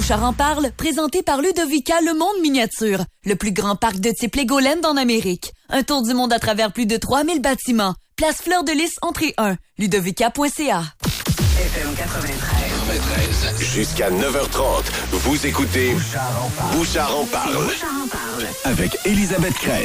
Bouchard en parle, présenté par Ludovica Le Monde Miniature, le plus grand parc de type Legoland en Amérique. Un tour du monde à travers plus de 3000 bâtiments. Place Fleur de Lys, entrée 1. Ludovica.ca. FM 93. Jusqu'à 9h30, vous écoutez Bouchard en parle. Avec Elisabeth Crête.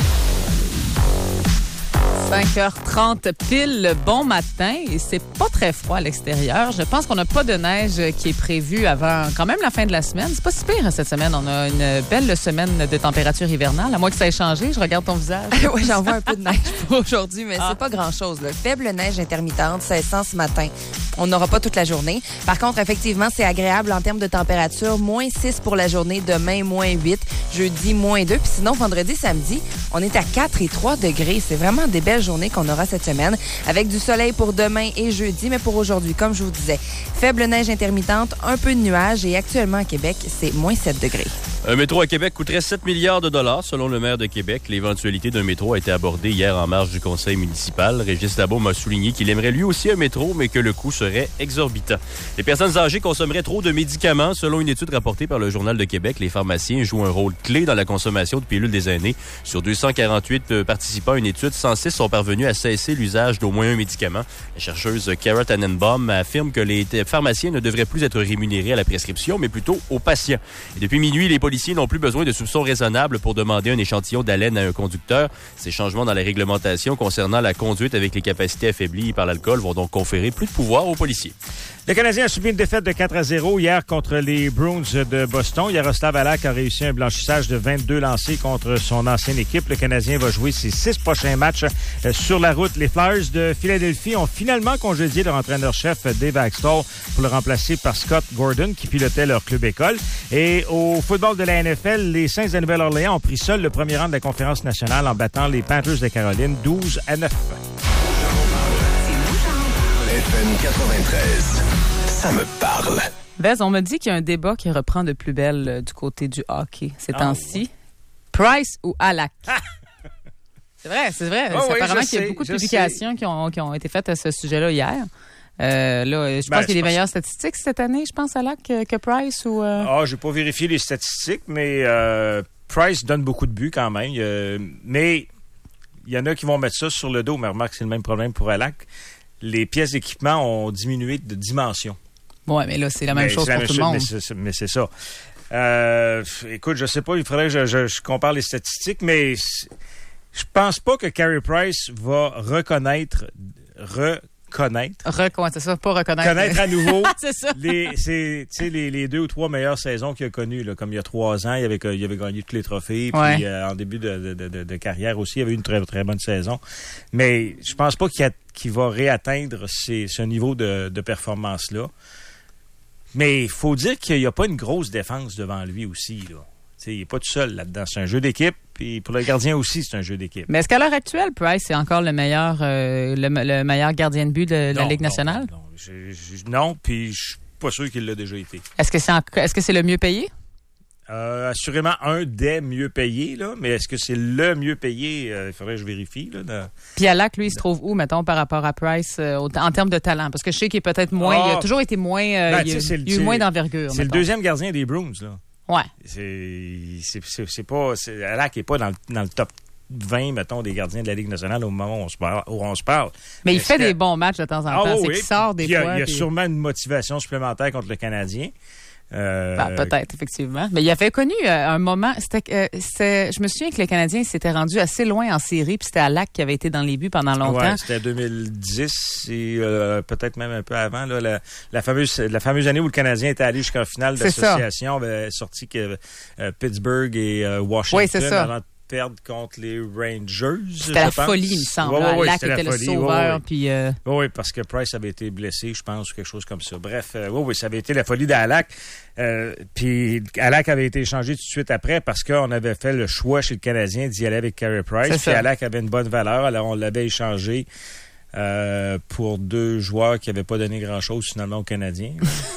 5h30 pile, bon matin, et c'est pas très froid à l'extérieur. Je pense qu'on n'a pas de neige qui est prévue avant quand même la fin de la semaine. C'est pas si pire cette semaine. On a une belle semaine de température hivernale. À moins que ça ait changé, je regarde ton visage. Oui, j'en vois un peu de neige pour aujourd'hui, mais c'est pas grand-chose. Là. Faible neige intermittente, 1600 ce matin. On n'aura pas toute la journée. Par contre, effectivement, c'est agréable en termes de température. Moins 6 pour la journée, demain, moins 8, jeudi, moins 2. Puis sinon, vendredi, samedi, on est à 4 et 3 degrés. C'est vraiment des belles journées qu'on aura cette semaine, avec du soleil pour demain et jeudi. Mais pour aujourd'hui, comme je vous disais, faible neige intermittente, un peu de nuages. Et actuellement, à Québec, c'est moins 7 degrés. Un métro à Québec coûterait 7 milliards de dollars, selon le maire de Québec. L'éventualité d'un métro a été abordée hier en marge du conseil municipal. Régis Labaume a souligné qu'il aimerait lui aussi un métro, mais que le coût serait exorbitant. Les personnes âgées consommeraient trop de médicaments. Selon une étude rapportée par le Journal de Québec, les pharmaciens jouent un rôle clé dans la consommation de pilules des aînés. Sur 248 participants à une étude, 106 sont parvenus à cesser l'usage d'au moins un médicament. La chercheuse Kara Tannenbaum affirme que les pharmaciens ne devraient plus être rémunérés à la prescription, mais plutôt aux patients. Et depuis minuit, les policiers n'ont plus besoin de soupçons raisonnables pour demander un échantillon d'haleine à un conducteur. Ces changements dans la réglementation concernant la conduite avec les capacités affaiblies par l'alcool vont donc conférer plus de pouvoir aux policiers. Le Canadien a subi une défaite de 4-0 hier contre les Bruins de Boston. Yaroslav Halak a réussi un blanchissage de 22 lancés contre son ancienne équipe. Le Canadien va jouer ses 6 prochains matchs sur la route. Les Flyers de Philadelphie ont finalement congédié leur entraîneur-chef Dave Axtell pour le remplacer par Scott Gordon qui pilotait leur club école. Et au football de la NFL, les Saints de Nouvelle-Orléans ont pris seuls le premier rang de la conférence nationale en battant les Panthers de Caroline 12-9. FM 93. Ça me parle. Vez, on me dit qu'il y a un débat qui reprend de plus belle du côté du hockey ces temps-ci. Price ou Halak? C'est vrai. Apparemment qu'il y a beaucoup de publications qui ont été faites à ce sujet-là hier. Je pense qu'il y a des meilleures statistiques cette année, je pense, Halak, que Price ou... j'ai pas vérifié les statistiques, mais Price donne beaucoup de buts quand même. Mais il y en a qui vont mettre ça sur le dos, mais remarque, c'est le même problème pour Halak. Les pièces d'équipement ont diminué de dimension. Oui, mais là, c'est la même chose pour tout le monde. Mais c'est ça. Écoute, je sais pas, il faudrait que je compare les statistiques, mais je pense pas que Carey Price va reconnaître, c'est ça, pas reconnaître. Connaître à nouveau c'est ça. les 2 ou 3 meilleures saisons qu'il a connues. Là, comme il y a 3 ans, il avait gagné tous les trophées. Ouais. Puis en début de carrière aussi, il avait eu une très, très bonne saison. Mais je pense pas qu'il va réatteindre ce niveau de performance-là. Mais il faut dire qu'il n'y a pas une grosse défense devant lui aussi, là. Il n'est pas tout seul là-dedans. C'est un jeu d'équipe. Puis pour le gardien aussi, c'est un jeu d'équipe. Mais est-ce qu'à l'heure actuelle, Price est encore le meilleur gardien de but de la Ligue nationale? Non, puis je suis pas sûr qu'il l'a déjà été. Est-ce que c'est le mieux payé? Assurément un des mieux payés, là, mais est-ce que c'est le mieux payé? Il faudrait que je vérifie. Puis Halak, lui, il se trouve où, mettons, par rapport à Price, en termes de talent? Parce que je sais qu'il est peut-être moins... il a toujours été moins... il a eu moins d'envergure. C'est le deuxième gardien des Bruins, là. Ouais. C'est pas... Halak n'est pas dans le top 20, mettons, des gardiens de la Ligue nationale au moment où on se parle. Mais il fait des bons matchs de temps en temps. C'est qu'il sort des fois. Il y a sûrement une motivation supplémentaire contre le Canadien. Peut-être, effectivement. Mais il avait connu un moment... je me souviens que les Canadiens s'étaient rendus assez loin en série, puis c'était Halak qui avait été dans les buts pendant longtemps. Ouais, c'était 2010 et peut-être même un peu avant. Là, la fameuse année où le Canadien était allé jusqu'en finale d'association, avait sorti que Pittsburgh et Washington... Oui, c'est ça. Avant de perdre contre les Rangers. C'était la folie, il me semble. Halak était le sauveur. Oui, parce que Price avait été blessé, je pense, ou quelque chose comme ça. Bref, ça avait été la folie d'Halak. Puis Halak avait été échangé tout de suite après parce qu'on avait fait le choix chez le Canadien d'y aller avec Carey Price. Puis Halak avait une bonne valeur, alors on l'avait échangé pour 2 joueurs qui n'avaient pas donné grand-chose finalement aux Canadiens.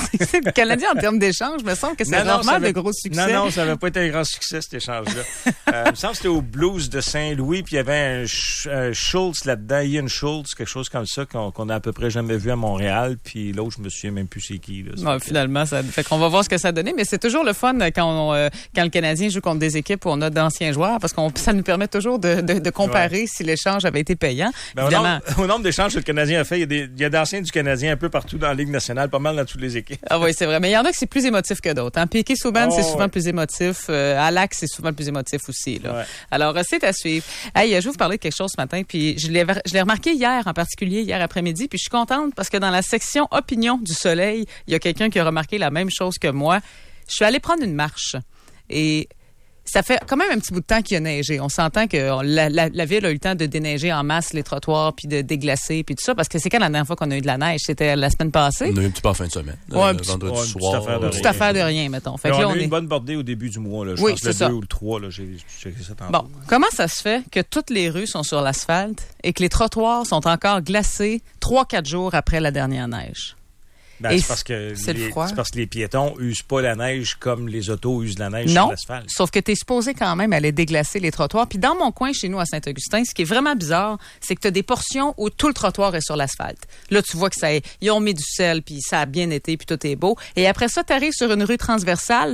C'est le Canadien en termes d'échange, me semble que c'est rarement de gros succès. Non, ça n'avait pas été un grand succès, cet échange-là. Il me semble que c'était au Blues de Saint-Louis, puis il y avait un Schultz là-dedans, Ian Schultz, quelque chose comme ça, qu'on a à peu près jamais vu à Montréal, puis l'autre, je me souviens même plus c'est qui. Là, non, finalement, ça fait qu'on va voir ce que ça a donné, mais c'est toujours le fun quand le Canadien joue contre des équipes où on a d'anciens joueurs, parce que ça nous permet toujours de comparer si l'échange avait été payant. Ben, au nombre d'échanges que le Canadien a fait, il y a d'anciens du Canadien un peu partout dans la Ligue nationale, pas mal dans toutes les équipes. Ah oui, c'est vrai. Mais il y en a que c'est plus émotif que d'autres. Piqué Souban, c'est souvent plus émotif. Alak, c'est souvent plus émotif aussi. Là. Ouais. Alors, c'est à suivre. Hey, je vais vous parler de quelque chose ce matin, puis je l'ai remarqué hier, en particulier hier après-midi, puis je suis contente parce que dans la section opinion du Soleil, il y a quelqu'un qui a remarqué la même chose que moi. Je suis allée prendre une marche et ça fait quand même un petit bout de temps qu'il a neigé. On s'entend que la ville a eu le temps de déneiger en masse les trottoirs, puis de déglacer, puis tout ça, parce que c'est quand la dernière fois qu'on a eu de la neige? C'était la semaine passée? On a eu un petit peu en fin de semaine. Vendredi soir. Une petite affaire de rien, mettons. Fait que là, on a eu une bonne bordée au début du mois. Là. Je pense le 2 ou le 3, là, j'ai checké ça tantôt. Bon, comment ça se fait que toutes les rues sont sur l'asphalte et que les trottoirs sont encore glacés 3-4 jours après la dernière neige? Ben, c'est parce que les piétons usent pas la neige comme les autos usent la neige sur l'asphalte. Sauf que tu es supposé quand même aller déglacer les trottoirs. Puis dans mon coin, chez nous, à Saint-Augustin, ce qui est vraiment bizarre, c'est que tu as des portions où tout le trottoir est sur l'asphalte. Là, tu vois que ils ont mis du sel, puis ça a bien été, puis tout est beau. Et après ça, tu arrives sur une rue transversale,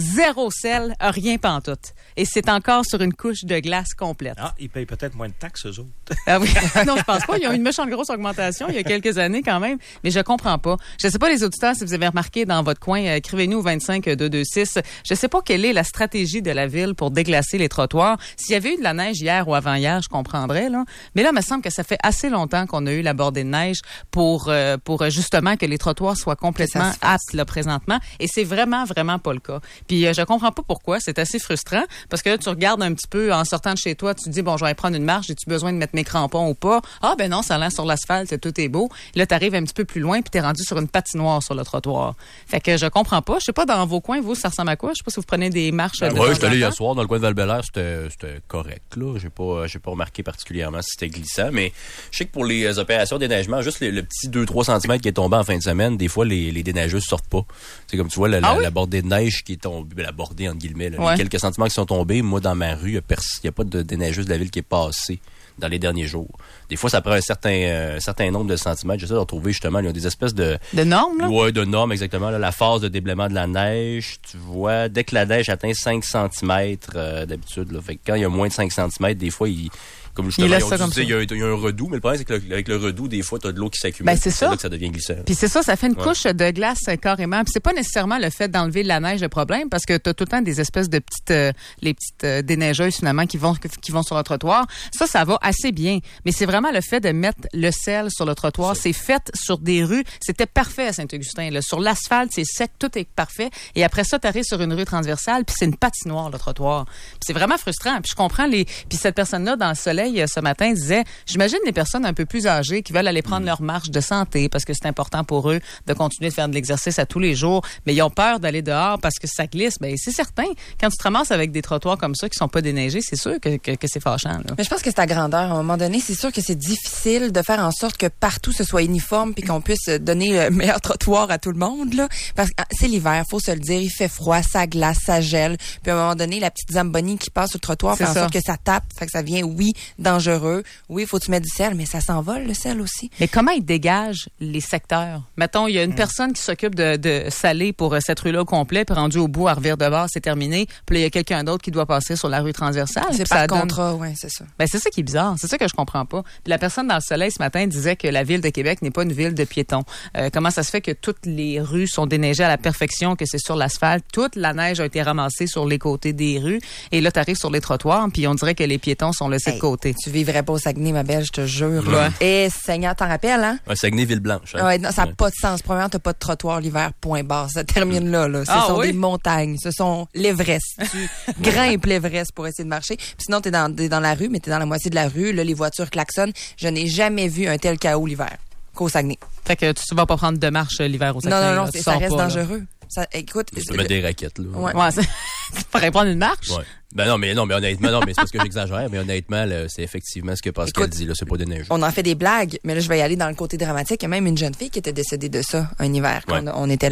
0 sel, rien pantoute. Et c'est encore sur une couche de glace complète. Ah, ils payent peut-être moins de taxes, eux autres. Ah oui. Non, je pense pas. Ils ont une méchante grosse augmentation il y a quelques années quand même. Mais je comprends pas. Je sais pas, les auditeurs, si vous avez remarqué dans votre coin, écrivez-nous au 25226. Je sais pas quelle est la stratégie de la ville pour déglacer les trottoirs. S'il y avait eu de la neige hier ou avant-hier, je comprendrais, là. Mais là, il me semble que ça fait assez longtemps qu'on a eu la bordée de neige pour justement que les trottoirs soient complètement aptes, là, présentement. Et c'est vraiment, vraiment pas le cas. Puis je comprends pas pourquoi. C'est assez frustrant parce que là, tu regardes un petit peu en sortant de chez toi, tu te dis, bon, je vais aller prendre une marche, j'ai-tu besoin de mettre mes crampons ou pas? Ah, ben non, ça lance sur l'asphalte, tout est beau. Là, tu arrives un petit peu plus loin puis t'es rendu sur une patinoire sur le trottoir. Fait que je comprends pas. Je sais pas, dans vos coins, vous, ça ressemble à quoi? Je sais pas si vous prenez des marches. Oui, je suis allé hier soir dans le coin de Val-Bélair, c'était correct, là. J'ai pas remarqué particulièrement si c'était glissant, mais je sais que pour les opérations de déneigement, juste le petit 2-3 cm qui est tombé en fin de semaine, des fois, les déneigeuses sortent pas. C'est comme tu vois, la bordée de neige qui est tombée, la bordée, entre guillemets, là, les quelques centimètres qui sont tombés, moi, dans ma rue, il n'y a pas de déneigeuse de la ville qui est passée dans les derniers jours. Des fois, ça prend un certain nombre de centimètres. J'essaie de retrouver, justement, il y a des espèces de normes, là? Oui, de normes, exactement. Là, la phase de déblaiement de la neige, tu vois, dès que la neige atteint 5 cm d'habitude, là, fait que quand il y a moins de 5 cm, des fois, comme justement, il y a un redout, mais le problème, c'est qu'avec le redout, des fois, tu as de l'eau qui s'accumule. Ben, c'est ça. Là que ça devient glissant. Puis c'est ça fait une couche de glace carrément. Puis c'est pas nécessairement le fait d'enlever la neige le problème, parce que tu as tout le temps des espèces de petites déneigeuses, finalement, qui vont sur le trottoir. Ça va assez bien. Mais c'est vraiment le fait de mettre le sel sur le trottoir. C'est fait sur des rues. C'était parfait à Saint-Augustin. Là. Sur l'asphalte, c'est sec, tout est parfait. Et après ça, tu arrives sur une rue transversale, puis c'est une patinoire, le trottoir. Puis c'est vraiment frustrant. Puis je comprends Puis cette personne-là, dans le soleil, ce matin, disait, j'imagine les personnes un peu plus âgées qui veulent aller prendre leur marche de santé parce que c'est important pour eux de continuer de faire de l'exercice à tous les jours, mais ils ont peur d'aller dehors parce que ça glisse. Ben c'est certain. Quand tu te ramasses avec des trottoirs comme ça qui sont pas déneigés, c'est sûr que c'est fâchant. Là. Mais je pense que c'est à grandeur. À un moment donné, c'est sûr que c'est difficile de faire en sorte que partout ce soit uniforme puis qu'on puisse donner le meilleur trottoir à tout le monde. Là. Parce que c'est l'hiver, faut se le dire, il fait froid, ça glace, ça gèle. Puis à un moment donné, la petite zamboni qui passe sur le trottoir fait en sorte que ça tape, fait que ça devient, dangereux. Oui, il faut que tu mettes du sel, mais ça s'envole, le sel aussi. Mais comment ils dégagent les secteurs? Mettons, il y a une personne qui s'occupe de saler pour cette rue-là au complet, puis rendu au bout, à revire de bord, c'est terminé. Puis là, il y a quelqu'un d'autre qui doit passer sur la rue transversale. C'est par contrat, oui, c'est ça. Ben, c'est ça qui est bizarre. C'est ça que je comprends pas. Puis la personne dans le soleil ce matin disait que la ville de Québec n'est pas une ville de piétons. Comment ça se fait que toutes les rues sont déneigées à la perfection, que c'est sur l'asphalte? Toute la neige a été ramassée sur les côtés des rues. Et là, tu arrives sur les trottoirs, puis on dirait que les piétons sont laissés de côté. Tu vivrais pas au Saguenay, ma belle, je te jure. Ouais. Et Seigneur, t'en rappelles, hein? Ouais, Saguenay-Ville-Blanche. Hein? Ouais, non, ça n'a pas de sens. Premièrement, t'as pas de trottoir l'hiver, point barre. Ça termine là. Ce sont des montagnes. Ce sont l'Everest. Tu grimpes l'Everest pour essayer de marcher. Puis sinon, t'es dans la rue, mais t'es dans la moitié de la rue. Là, les voitures klaxonnent. Je n'ai jamais vu un tel chaos l'hiver qu'au Saguenay. Fait que tu vas pas prendre de marche l'hiver au Saguenay. Non, ça reste dangereux. Ça, écoute, tu peux mettre des raquettes, là. Ouais, tu pourrais prendre une marche. Ouais. Ben non, mais honnêtement, mais c'est parce que j'exagère, mais honnêtement, là, c'est effectivement ce que Pascal dit, là, c'est pas déneigeux. On en fait des blagues, mais là, je vais y aller dans le côté dramatique. Il y a même une jeune fille qui était décédée de ça un hiver quand on était là.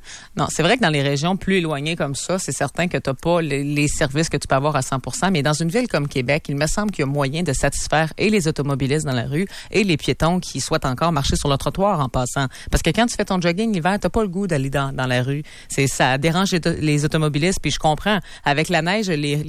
Non, c'est vrai que dans les régions plus éloignées comme ça, c'est certain que tu n'as pas les services que tu peux avoir à 100%, mais dans une ville comme Québec, il me semble qu'il y a moyen de satisfaire et les automobilistes dans la rue et les piétons qui souhaitent encore marcher sur le trottoir en passant. Parce que quand tu fais ton jogging l'hiver, t'as pas le goût d'aller dans la rue. Ça dérange les automobilistes, puis je comprends. Avec la neige,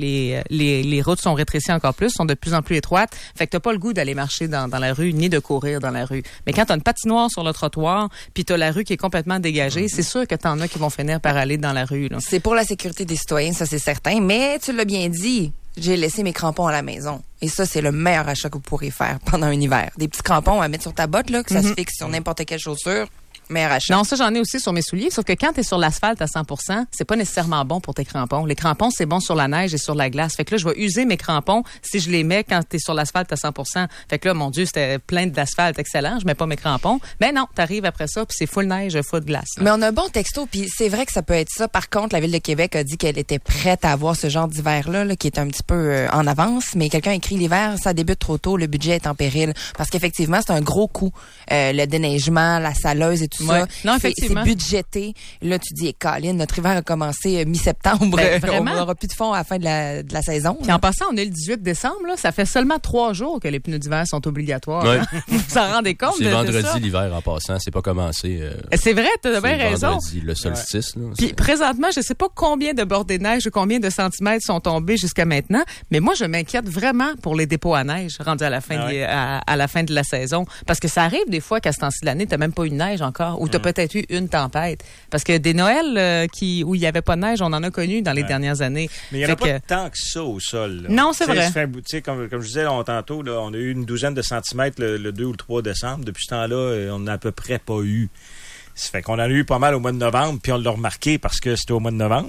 les routes sont rétrécies encore plus, sont de plus en plus étroites, fait que t'as pas le goût d'aller marcher dans la rue, ni de courir dans la rue. Mais quand t'as une patinoire sur le trottoir, puis t'as la rue qui est complètement dégagée, c'est sûr que t'en as qui vont finir par aller dans la rue, là. C'est pour la sécurité des citoyens, ça c'est certain, mais tu l'as bien dit, j'ai laissé mes crampons à la maison. Et ça, c'est le meilleur achat que vous pourrez faire pendant un hiver. Des petits crampons à mettre sur ta botte, là, que ça se fixe sur n'importe quelle chaussure. Meilleur achat. Non, ça, j'en ai aussi sur mes souliers, sauf que quand t'es sur l'asphalte à 100%, c'est pas nécessairement bon pour tes crampons. Les crampons, c'est bon sur la neige et sur la glace. Fait que là, je vais user mes crampons si je les mets quand t'es sur l'asphalte à 100%. Fait que là, mon Dieu, c'était plein d'asphalte, excellent. Je mets pas mes crampons. Mais non, t'arrives après ça, puis c'est full neige, full glace. Là. Mais on a un bon texto, puis c'est vrai que ça peut être ça. Par contre, la Ville de Québec a dit qu'elle était prête à avoir ce genre d'hiver-là, là, qui est un petit peu en avance. Mais quelqu'un écrit l'hiver, ça débute trop tôt, le budget est en péril. Parce qu'effectivement, c'est un gros coût. Le déneigement, la saleuse et tout ça. Non, c'est budgété. Là, tu dis, Colin, notre hiver a commencé mi-septembre. Vraiment? On n'aura plus de fond à la fin de la saison. Puis en passant, on est le 18 décembre. Là, ça fait seulement 3 jours que les pneus d'hiver sont obligatoires. Ouais. Hein? Vous vous en rendez compte c'est de vendredi ça? L'hiver en passant. C'est pas commencé. C'est vrai, t'as bien raison. Vendredi, le solstice. Là, puis présentement, je sais pas combien de bordées de neige ou combien de centimètres sont tombés jusqu'à maintenant, mais moi, je m'inquiète vraiment pour les dépôts à neige rendus à la fin, à la fin de la saison. Parce que ça arrive des fois qu'à ce temps-ci de l'année, t'as même pas eu de neige encore, ou t'as peut-être eu une tempête. Parce que des Noëls où il y avait pas de neige, on en a connu dans les dernières années. Mais il n'y en a pas tant que ça au sol. Là. Non, c'est vrai. Comme je disais tantôt, là, on a eu une douzaine de centimètres le 2 ou le 3 décembre. Depuis ce temps-là, on n'a à peu près pas eu. Ça fait qu'on en a eu pas mal au mois de novembre, puis on l'a remarqué parce que c'était au mois de novembre.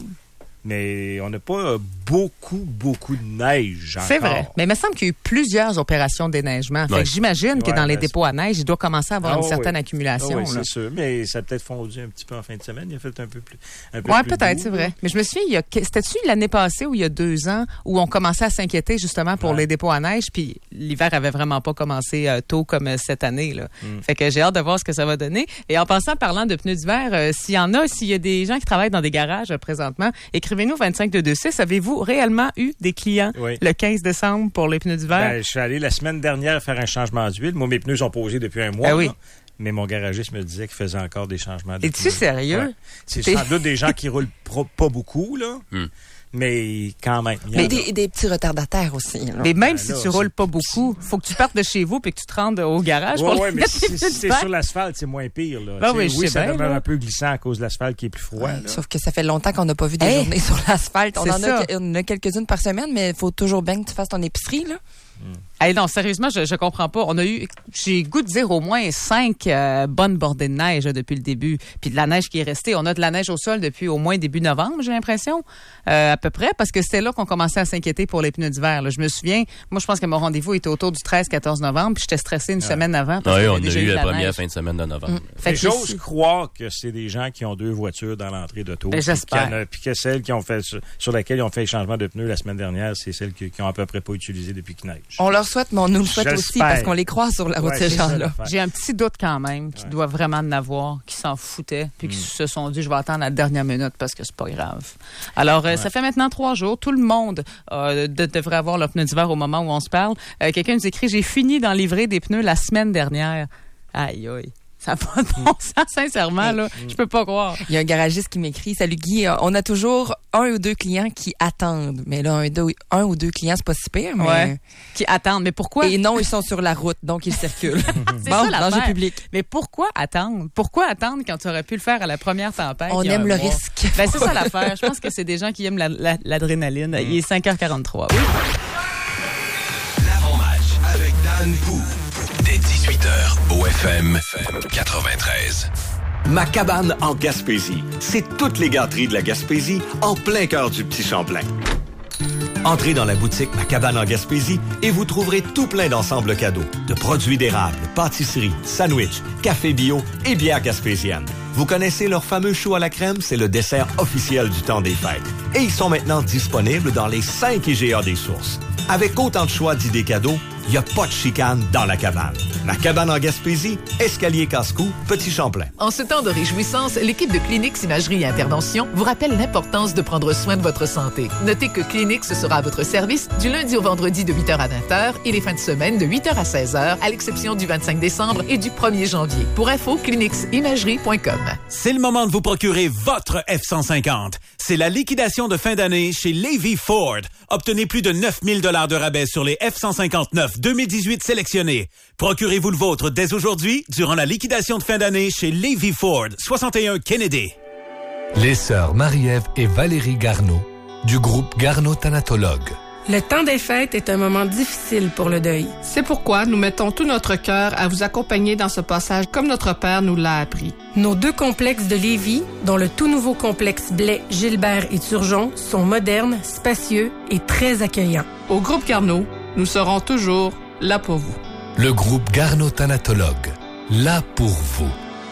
Mais on n'a pas beaucoup de neige encore. C'est vrai. Mais il me semble qu'il y a eu plusieurs opérations de déneigement. Fait que j'imagine que dans les dépôts à neige, il doit commencer à avoir une certaine accumulation. Oui, c'est sûr. Mais ça a peut-être fondu un petit peu en fin de semaine. Il a fait un peu plus. Oui, peut-être, c'est vrai. Mais je me souviens, c'était-tu l'année passée ou il y a 2 ans où on commençait à s'inquiéter justement pour les dépôts à neige, puis l'hiver avait vraiment pas commencé tôt comme cette année, là. Fait que j'ai hâte de voir ce que ça va donner. Et en passant, parlant de pneus d'hiver, s'il y a des gens qui travaillent dans des garages présentement, écrivez-nous 25226. Avez-vous réellement eu des clients le 15 décembre pour les pneus d'hiver? Ben, je suis allé la semaine dernière faire un changement d'huile. Moi, mes pneus sont posés depuis un mois. Oui. Mais mon garagiste me disait qu'il faisait encore des changements de pneus. Es-tu sérieux? Ouais. C'est sans doute des gens qui roulent pas beaucoup, là. Mais quand même. Mais des petits retardataires aussi. Là. Mais même si tu roules pas beaucoup, faut que tu partes de chez vous et que tu te rendes au garage. Oui, mais si c'est sur l'asphalte, c'est moins pire. Là. Oui, ça demeure un peu glissant à cause de l'asphalte qui est plus froid. Sauf que ça fait longtemps qu'on n'a pas vu des journées sur l'asphalte. On en a quelques-unes par semaine, mais il faut toujours bien que tu fasses ton épicerie, là. Hey, non, sérieusement, je comprends pas. J'ai goût de dire au moins 5 bonnes bordées de neige depuis le début. Puis de la neige qui est restée. On a de la neige au sol depuis au moins début novembre, j'ai l'impression. À peu près, parce que c'était là qu'on commençait à s'inquiéter pour les pneus d'hiver. Là. Je me souviens, moi, je pense que mon rendez-vous était autour du 13-14 novembre, puis j'étais stressée une semaine avant. Oui, on a eu la première fin de semaine de novembre. J'ose croire que c'est des gens qui ont 2 voitures dans l'entrée d'auto. J'espère. Puis que celles qui ont fait, sur laquelle ils ont fait le changement de pneus la semaine dernière, c'est celles qui ont à peu près pas utilisé depuis qu'il neige. On leur souhaite, mais on nous le souhaite aussi parce qu'on les croise sur la route, ces gens-là. J'ai un petit doute quand même qu'ils doivent vraiment en avoir, qu'ils s'en foutaient, puis qu'ils se sont dit, je vais attendre la dernière minute parce que c'est pas grave. Alors, ça fait maintenant 3 jours. Tout le monde devrait avoir leurs pneus d'hiver au moment où on se parle. Quelqu'un nous écrit, j'ai fini d'en livrer des pneus la semaine dernière. Aïe, aïe. Ça n'a pas de bon sens, sincèrement, là. Je peux pas croire. Il y a un garagiste qui m'écrit, salut Guy, on a toujours 1 ou 2 clients qui attendent. Mais là, 1 ou 2 clients, c'est pas si pire, mais... Ouais. Qui attendent. Mais pourquoi? Et non, ils sont sur la route, donc ils circulent. C'est ça, danger public. Mais pourquoi attendre? Pourquoi attendre quand tu aurais pu le faire à la première tempête? On aime le risque. Ben, c'est ça l'affaire. Je pense que c'est des gens qui aiment l'adrénaline. Il est 5h43. Oui. L'avant-match avec Dan Pou. Dès 18h au FM 93. Ma cabane en Gaspésie. C'est toutes les gâteries de la Gaspésie en plein cœur du Petit Champlain. Entrez dans la boutique Ma cabane en Gaspésie et vous trouverez tout plein d'ensembles cadeaux, de produits d'érable, pâtisseries, sandwichs, café bio et bières gaspésiennes. Vous connaissez leur fameux chou à la crème? C'est le dessert officiel du temps des fêtes. Et ils sont maintenant disponibles dans les 5 IGA des sources. Avec autant de choix d'idées cadeaux, il n'y a pas de chicane dans la cabane. La Cabane en Gaspésie, Escalier Casse-Cou, Petit Champlain. En ce temps de réjouissance, l'équipe de Clinix Imagerie et Intervention vous rappelle l'importance de prendre soin de votre santé. Notez que Clinix sera à votre service du lundi au vendredi de 8h à 20h et les fins de semaine de 8h à 16h, à l'exception du 25 décembre et du 1er janvier. Pour info, cliniximagerie.com. C'est le moment de vous procurer votre F-150. C'est la liquidation de fin d'année chez Levy Ford. Obtenez plus de 9 000 $ de rabais sur les F-159 2018 sélectionnés. Procurez-vous le vôtre dès aujourd'hui durant la liquidation de fin d'année chez Levy Ford, 61 Kennedy. Les sœurs Marie-Ève et Valérie Garneau, du groupe Garneau Thanatologue. Le temps des fêtes est un moment difficile pour le deuil. C'est pourquoi nous mettons tout notre cœur à vous accompagner dans ce passage comme notre père nous l'a appris. Nos 2 complexes de Lévis, dont le tout nouveau complexe Blais, Gilbert et Turgeon, sont modernes, spacieux et très accueillants. Au groupe Garneau, nous serons toujours là pour vous. Le groupe Garneau Thanatologue, là pour vous.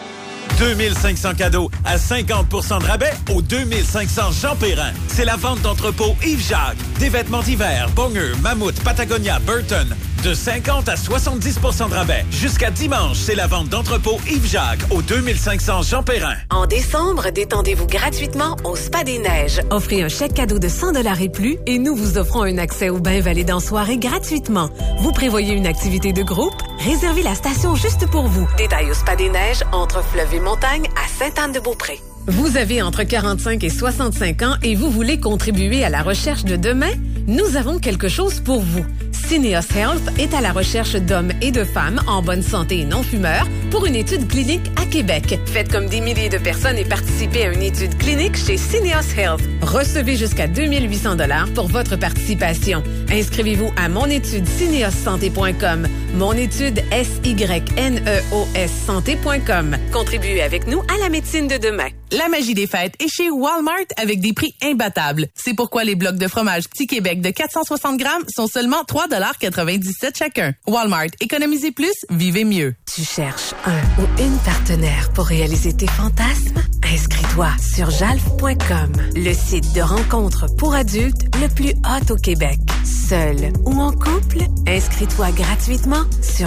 2500 cadeaux à 50% de rabais au 2500 Jean Perrin. C'est la vente d'entrepôt Yves-Jacques. Des vêtements d'hiver, Bonger, Mammouth, Patagonia, Burton. De 50 à 70% de rabais. Jusqu'à dimanche, c'est la vente d'entrepôt Yves-Jacques au 2500 Jean Perrin. En décembre, détendez-vous gratuitement au Spa des Neiges. Offrez un chèque cadeau de 100 $ et plus et nous vous offrons un accès au bain validé en soirée gratuitement. Vous prévoyez une activité de groupe? Réservez la station juste pour vous. Détails au Spa des Neiges, entre Fleuve et Montagne, à Sainte-Anne-de-Beaupré. Vous avez entre 45 et 65 ans et vous voulez contribuer à la recherche de demain? Nous avons quelque chose pour vous. Syneos Health est à la recherche d'hommes et de femmes en bonne santé et non-fumeurs pour une étude clinique à Québec. Faites comme des milliers de personnes et participez à une étude clinique chez Syneos Health. Recevez jusqu'à 2 800 $ pour votre participation. Inscrivez-vous à monétudesyneossanté.com. Monétude SYNEOS santé.com. Contribuez avec nous à la médecine de demain. La magie des fêtes est chez Walmart avec des prix imbattables. C'est pourquoi les blocs de fromage Petit Québec de 460 grammes sont seulement 3,97 chacun. Walmart, économisez plus, vivez mieux. Tu cherches un ou une partenaire pour réaliser tes fantasmes? Inscris-toi sur jalf.com, le site de rencontre pour adultes le plus hot au Québec. Seul ou en couple? Inscris-toi gratuitement sur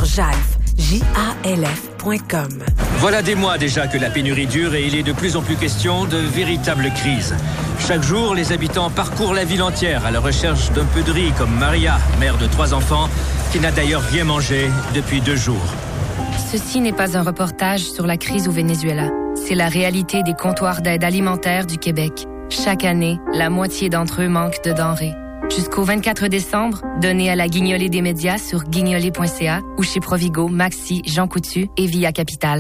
jalf.com. Voilà des mois déjà que la pénurie dure et il est de plus en plus question de véritable crise. Chaque jour, les habitants parcourent la ville entière à la recherche d'un peu de riz, comme Maria, mère de 3 enfants, qui n'a d'ailleurs rien mangé depuis 2 jours. Ceci n'est pas un reportage sur la crise au Venezuela. C'est la réalité des comptoirs d'aide alimentaire du Québec. Chaque année, la moitié d'entre eux manquent de denrées. Jusqu'au 24 décembre, donnez à la Guignolée des médias sur guignolée.ca ou chez Provigo, Maxi, Jean Coutu et Via Capital.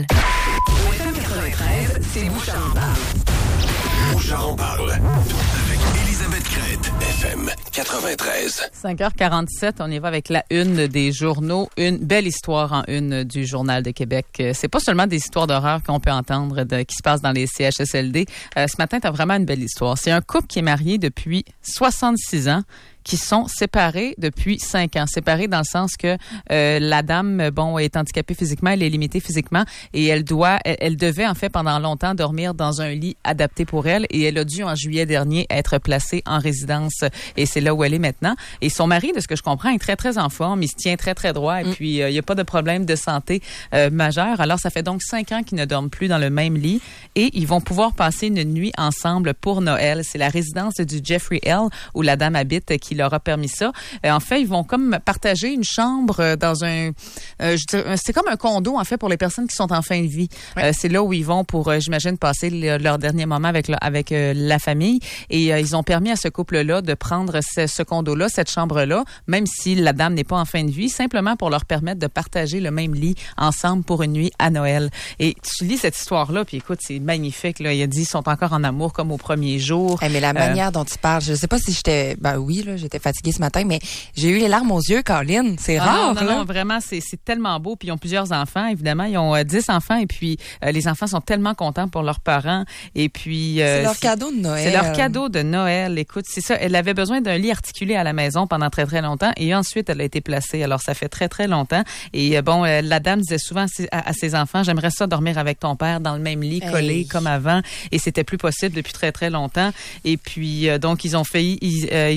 C'est Bouchard en parle. Bouchard en parle. Avec Elisabeth Crête, FM 93. 5h47, on y va avec la une des journaux. Une belle histoire en une du Journal de Québec. C'est pas seulement des histoires d'horreur qu'on peut entendre qui se passent dans les CHSLD. Ce matin, t'as vraiment une belle histoire. C'est un couple qui est marié depuis 66 ans. Qui sont séparés depuis 5 ans. Séparés dans le sens que la dame, est handicapée physiquement, elle est limitée physiquement et elle devait en fait pendant longtemps dormir dans un lit adapté pour elle et elle a dû en juillet dernier être placée en résidence et c'est là où elle est maintenant. Et son mari, de ce que je comprends, est très très en forme, il se tient très très droit et puis il y a pas de problème de santé majeur. Alors ça fait donc 5 ans qu'ils ne dorment plus dans le même lit et ils vont pouvoir passer une nuit ensemble pour Noël. C'est la résidence du Jeffrey L où la dame habite qui leur a permis ça. En fait, ils vont comme partager une chambre dans un... c'est comme un condo, en fait, pour les personnes qui sont en fin de vie. Ouais. C'est là où ils vont pour, j'imagine, passer leur dernier moment avec la famille. Et ils ont permis à ce couple-là de prendre ce condo-là, cette chambre-là, même si la dame n'est pas en fin de vie, simplement pour leur permettre de partager le même lit ensemble pour une nuit à Noël. Et tu lis cette histoire-là, puis écoute, c'est magnifique. Là. Il a dit, ils sont encore en amour comme au premier jour. Mais la manière dont tu parles, je sais pas si j'étais... j'étais fatiguée ce matin, mais j'ai eu les larmes aux yeux, Caroline. C'est rare, Non, vraiment, c'est tellement beau. Puis ils ont plusieurs enfants, évidemment. Ils ont 10 enfants et puis les enfants sont tellement contents pour leurs parents. Et puis... c'est leur cadeau de Noël. C'est leur cadeau de Noël. Écoute, c'est ça. Elle avait besoin d'un lit articulé à la maison pendant très, très longtemps et ensuite, elle a été placée. Alors, ça fait très, très longtemps. Et la dame disait souvent à ses enfants, j'aimerais ça dormir avec ton père dans le même lit, collé comme avant. Et c'était plus possible depuis très, très longtemps. Et puis, donc, ils ont finalement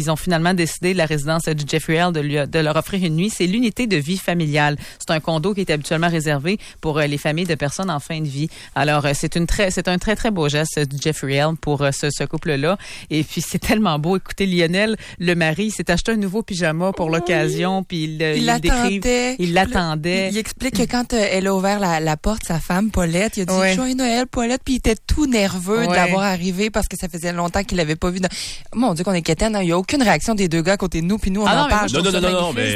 finalement décidé, la résidence du Jeffrey L, de leur offrir une nuit. C'est l'unité de vie familiale. C'est un condo qui est habituellement réservé pour les familles de personnes en fin de vie. Alors, c'est un très, très beau geste du Jeffrey L pour ce couple-là. Et puis, c'est tellement beau. Écoutez, Lionel, le mari, s'est acheté un nouveau pyjama pour l'occasion, puis il l'attendait. Il explique que quand elle a ouvert la porte, sa femme, Paulette, il a dit « Joyeux Noël, Paulette », puis il était tout nerveux de l'avoir arrivé parce que ça faisait longtemps qu'il l'avait pas vu. Mon Dieu, qu'on est quétaine, hein? Il n'y a aucune réaction des deux gars à côté de nous, puis nous, on en parle. Non, mais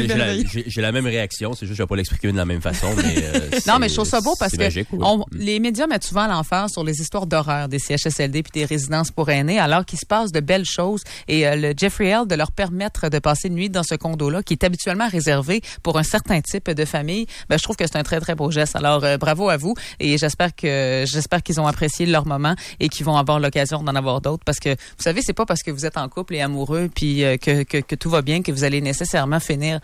j'ai la même réaction, c'est juste que je vais pas l'expliquer de la même façon. Mais je trouve ça beau parce que les médias mettent souvent l'emphase sur les histoires d'horreur des CHSLD puis des résidences pour aînés, alors qu'il se passe de belles choses. Et le Jeffrey L, de leur permettre de passer une nuit dans ce condo-là, qui est habituellement réservé pour un certain type de famille, je trouve que c'est un très, très beau geste. Alors, bravo à vous, et j'espère qu'ils ont apprécié leur moment et qu'ils vont avoir l'occasion d'en avoir d'autres, parce que, vous savez, c'est pas parce que vous êtes en couple et amoureux puis que tout va bien que vous allez nécessairement finir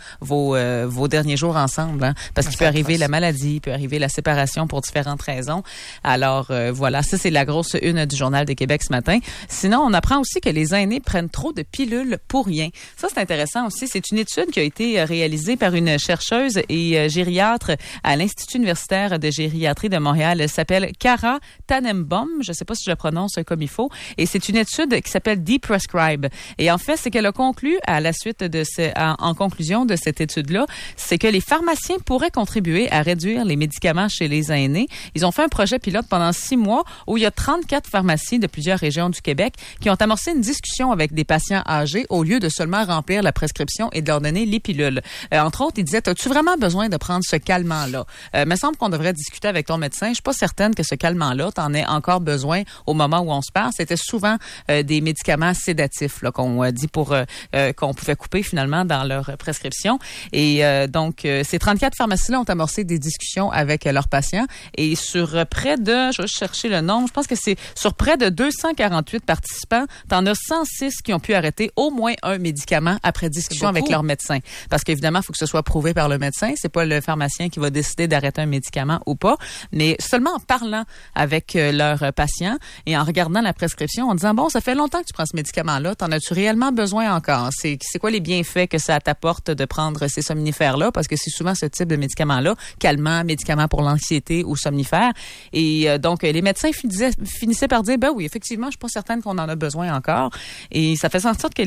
vos derniers jours ensemble, hein, parce qu'il peut arriver la maladie, il peut arriver la séparation pour différentes raisons. Alors, voilà, ça, c'est la grosse une du Journal de Québec ce matin. Sinon, on apprend aussi que les aînés prennent trop de pilules pour rien. Ça, c'est intéressant aussi. C'est une étude qui a été réalisée par une chercheuse et gériatre à l'Institut universitaire de gériatrie de Montréal. Elle s'appelle Cara Tannenbaum. Je ne sais pas si je le prononce comme il faut. Et c'est une étude qui s'appelle Deprescribe. Et en fait, c'est qu'elle a conclu à la suite en conclusion de cette étude-là, c'est que les pharmaciens pourraient contribuer à réduire les médicaments chez les aînés. Ils ont fait un projet pilote pendant 6 mois où il y a 34 pharmacies de plusieurs régions du Québec qui ont amorcé une discussion avec des patients âgés au lieu de seulement remplir la prescription et de leur donner les pilules. Entre autres, ils disaient, as-tu vraiment besoin de prendre ce calmant-là? Me semble qu'on devrait discuter avec ton médecin. Je suis pas certaine que ce calmant-là, t'en aies encore besoin au moment où on se parle. C'était souvent des médicaments sédatifs là, qu'on dit qu'on pouvait couper finalement dans leur prescription. Et donc, ces 34 pharmacies-là ont amorcé des discussions avec leurs patients. Et sur près de, je vais chercher le nombre, je pense que c'est sur près de 248 participants, t'en as 106 qui ont pu arrêter au moins un médicament après discussion avec leur médecin. Parce qu'évidemment, il faut que ce soit prouvé par le médecin. C'est pas le pharmacien qui va décider d'arrêter un médicament ou pas. Mais seulement en parlant avec leurs patients et en regardant la prescription, en disant, bon, ça fait longtemps que tu prends ce médicament-là, t'en as-tu réellement besoin encore? C'est quoi les bienfaits que ça t'apporte de prendre ces somnifères-là? Parce que c'est souvent ce type de médicament-là, calmant, médicament pour l'anxiété ou somnifère. Et donc, les médecins finissaient par dire, ben oui, effectivement, je suis pas certaine qu'on en a besoin encore. Et ça faisait en sorte que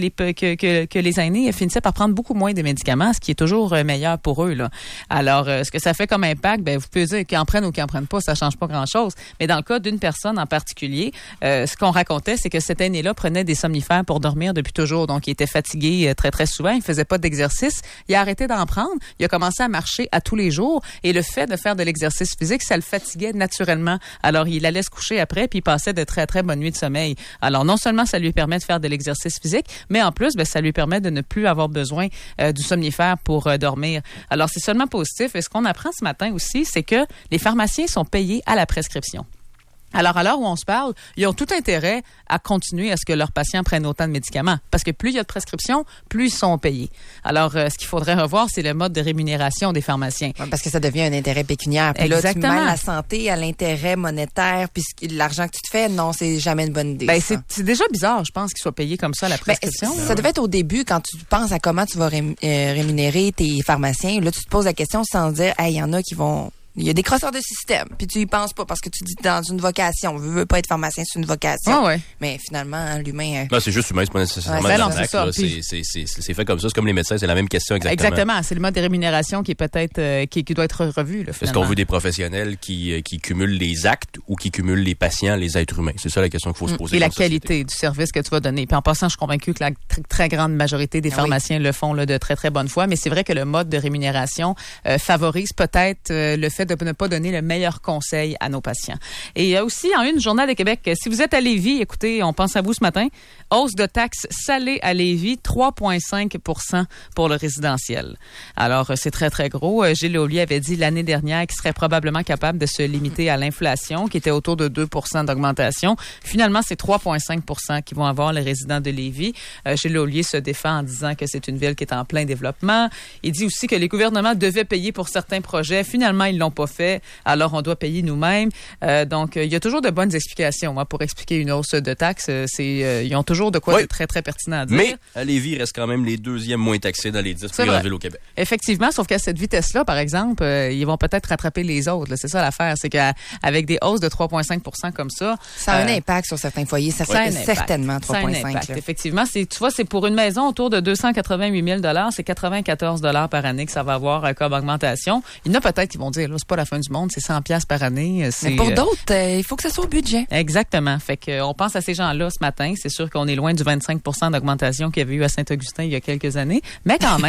les aînés finissaient par prendre beaucoup moins de médicaments, ce qui est toujours meilleur pour eux, là. Alors, ce que ça fait comme impact, ben, vous pouvez dire qu'ils en prennent ou qu'ils en prennent pas, ça change pas grand-chose. Mais dans le cas d'une personne en particulier, ce qu'on racontait, c'est que cet aîné-là prenait des somnifères pour dormir depuis toujours. Donc, il était fatigué très, très souvent. Il faisait pas d'exercice. Il a arrêté d'en prendre. Il a commencé à marcher à tous les jours. Et le fait de faire de l'exercice physique, ça le fatiguait naturellement. Alors, il allait se coucher après, puis il passait de très, très bonnes nuits de sommeil. Alors, non seulement ça lui permet de faire de l'exercice physique, mais en plus, ben, ça lui permet de ne plus avoir besoin du somnifère pour dormir. Alors, c'est seulement positif. Et ce qu'on apprend ce matin aussi, c'est que les pharmaciens sont payés à la prescription. Alors, à l'heure où on se parle, ils ont tout intérêt à continuer à ce que leurs patients prennent autant de médicaments. Parce que plus il y a de prescriptions, plus ils sont payés. Alors, ce qu'il faudrait revoir, c'est le mode de rémunération des pharmaciens. Ouais, parce que ça devient un intérêt pécuniaire. Puis exactement. Là, tu mêles la santé à l'intérêt monétaire, puis l'argent que tu te fais, non, c'est jamais une bonne idée. Ben, c'est déjà bizarre, je pense, qu'ils soient payés comme ça à la prescription. Ça devait être au début, quand tu penses à comment tu vas rémunérer tes pharmaciens. Là, tu te poses la question sans dire, hey, il y en a qui vont... Il y a des crosseurs de système, puis tu y penses pas parce que tu dis dans une vocation. On veut pas être pharmacien, c'est une vocation. Ah ouais. Mais finalement, l'humain... Non, c'est juste humain, c'est pas nécessairement c'est fait comme ça. C'est comme les médecins, c'est la même question exactement. Exactement. C'est le mode de rémunération qui est peut-être qui doit être revu. Là, est-ce qu'on veut des professionnels qui cumulent les actes ou qui cumulent les patients, les êtres humains? C'est ça la question qu'il faut se poser. Et la qualité du service que tu vas donner. Puis en passant, je suis convaincue que la très grande majorité des pharmaciens le font là, de très, très bonne foi. Mais c'est vrai que le mode de rémunération favorise peut-être le fait de ne pas donner le meilleur conseil à nos patients. Et il y a aussi en une Journal de Québec, si vous êtes à Lévis, écoutez, on pense à vous ce matin, hausse de taxes salées à Lévis, 3,5 % pour le résidentiel. Alors, c'est très, très gros. Gilles Ollier avait dit l'année dernière qu'il serait probablement capable de se limiter à l'inflation, qui était autour de 2 % d'augmentation. Finalement, c'est 3,5 % qui vont avoir les résidents de Lévis. Gilles Ollier se défend en disant que c'est une ville qui est en plein développement. Il dit aussi que les gouvernements devaient payer pour certains projets. Finalement, ils l'ont pas pas fait, alors on doit payer nous-mêmes. Donc, il y a toujours de bonnes explications. Moi, pour expliquer une hausse de taxes, ils ont toujours de quoi de très, très pertinent à dire. Mais à Lévis, il reste quand même les deuxièmes moins taxés dans les 10 plus grandes villes au Québec. Effectivement, sauf qu'à cette vitesse-là, par exemple, ils vont peut-être rattraper les autres. Là. C'est ça l'affaire. C'est qu'avec des hausses de 3,5 comme ça... Ça a un impact sur certains foyers. Ça fait certainement 3,5. Ça a un impact, effectivement. Tu vois, c'est pour une maison autour de 288 000 $, c'est 94 $ par année que ça va avoir comme augmentation. Il y en a peut-être qui vont dire, là, c'est pas la fin du monde, c'est 100 $ par année. Mais pour d'autres, il faut que ça soit au budget. Exactement. Fait qu'on pense à ces gens-là ce matin. C'est sûr qu'on est loin du 25 % d'augmentation qu'il y avait eu à Saint-Augustin il y a quelques années. Mais quand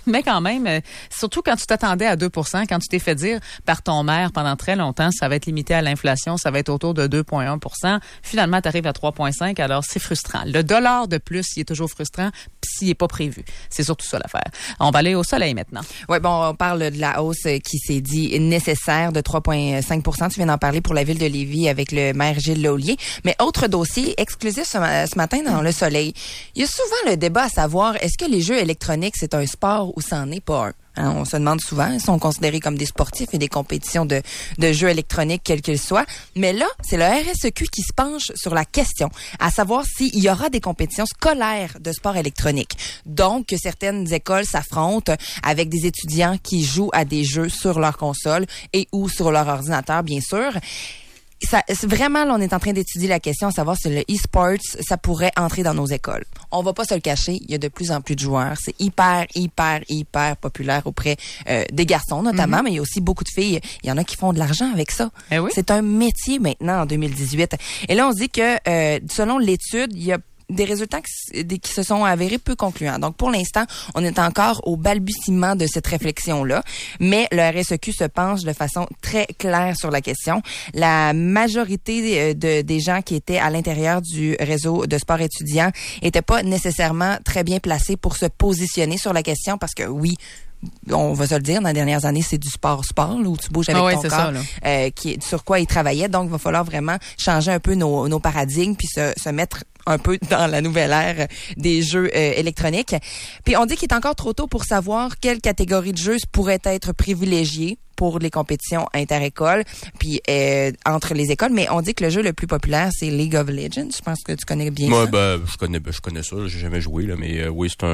même, surtout quand tu t'attendais à 2 %, quand tu t'es fait dire par ton maire pendant très longtemps, ça va être limité à l'inflation, ça va être autour de 2,1 %. Finalement, tu arrives à 3,5 %. Alors, c'est frustrant. Le dollar de plus, il est toujours frustrant, puis s'il n'est pas prévu. C'est surtout ça l'affaire. On va aller au soleil maintenant. Oui, bon, on parle de la hausse qui s'est dit nécessaire de 3,5 %. Tu viens d'en parler pour la ville de Lévis avec le maire Gilles Laulier. Mais autre dossier exclusif ce matin dans le soleil. Il y a souvent le débat à savoir, est-ce que les jeux électroniques, c'est un sport ou c'en est pas un? Hein, on se demande souvent, ils sont considérés comme des sportifs et des compétitions de jeux électroniques, quels qu'ils soient. Mais là, c'est le RSEQ qui se penche sur la question, à savoir s'il y aura des compétitions scolaires de sport électronique. Donc, que certaines écoles s'affrontent avec des étudiants qui jouent à des jeux sur leur console et ou sur leur ordinateur, bien sûr. Vraiment, là, on est en train d'étudier la question, à savoir si le e-sports, ça pourrait entrer dans nos écoles. On va pas se le cacher, il y a de plus en plus de joueurs. C'est hyper populaire auprès des garçons, notamment, mais il y a aussi beaucoup de filles. Il y en a qui font de l'argent avec ça. Eh oui? C'est un métier maintenant, en 2018. Et là, on se dit que, selon l'étude, il y a des résultats qui se sont avérés peu concluants. Donc, pour l'instant, on est encore au balbutiement de cette réflexion-là, mais le RSEQ se penche de façon très claire sur la question. La majorité des gens qui étaient à l'intérieur du réseau de sport étudiant étaient pas nécessairement très bien placés pour se positionner sur la question parce que oui, on va se le dire, dans les dernières années, c'est du sport, là, où tu bouges avec ton corps, sur quoi ils travaillaient. Donc, il va falloir vraiment changer un peu nos paradigmes puis se mettre un peu dans la nouvelle ère des jeux électroniques. Puis on dit qu'il est encore trop tôt pour savoir quelle catégorie de jeux pourrait être privilégiée pour les compétitions inter-écoles, puis entre les écoles. Mais on dit que le jeu le plus populaire, c'est League of Legends. Je pense que tu connais bien ça. Ben, je connais ça. J'ai jamais joué, là, mais oui, c'est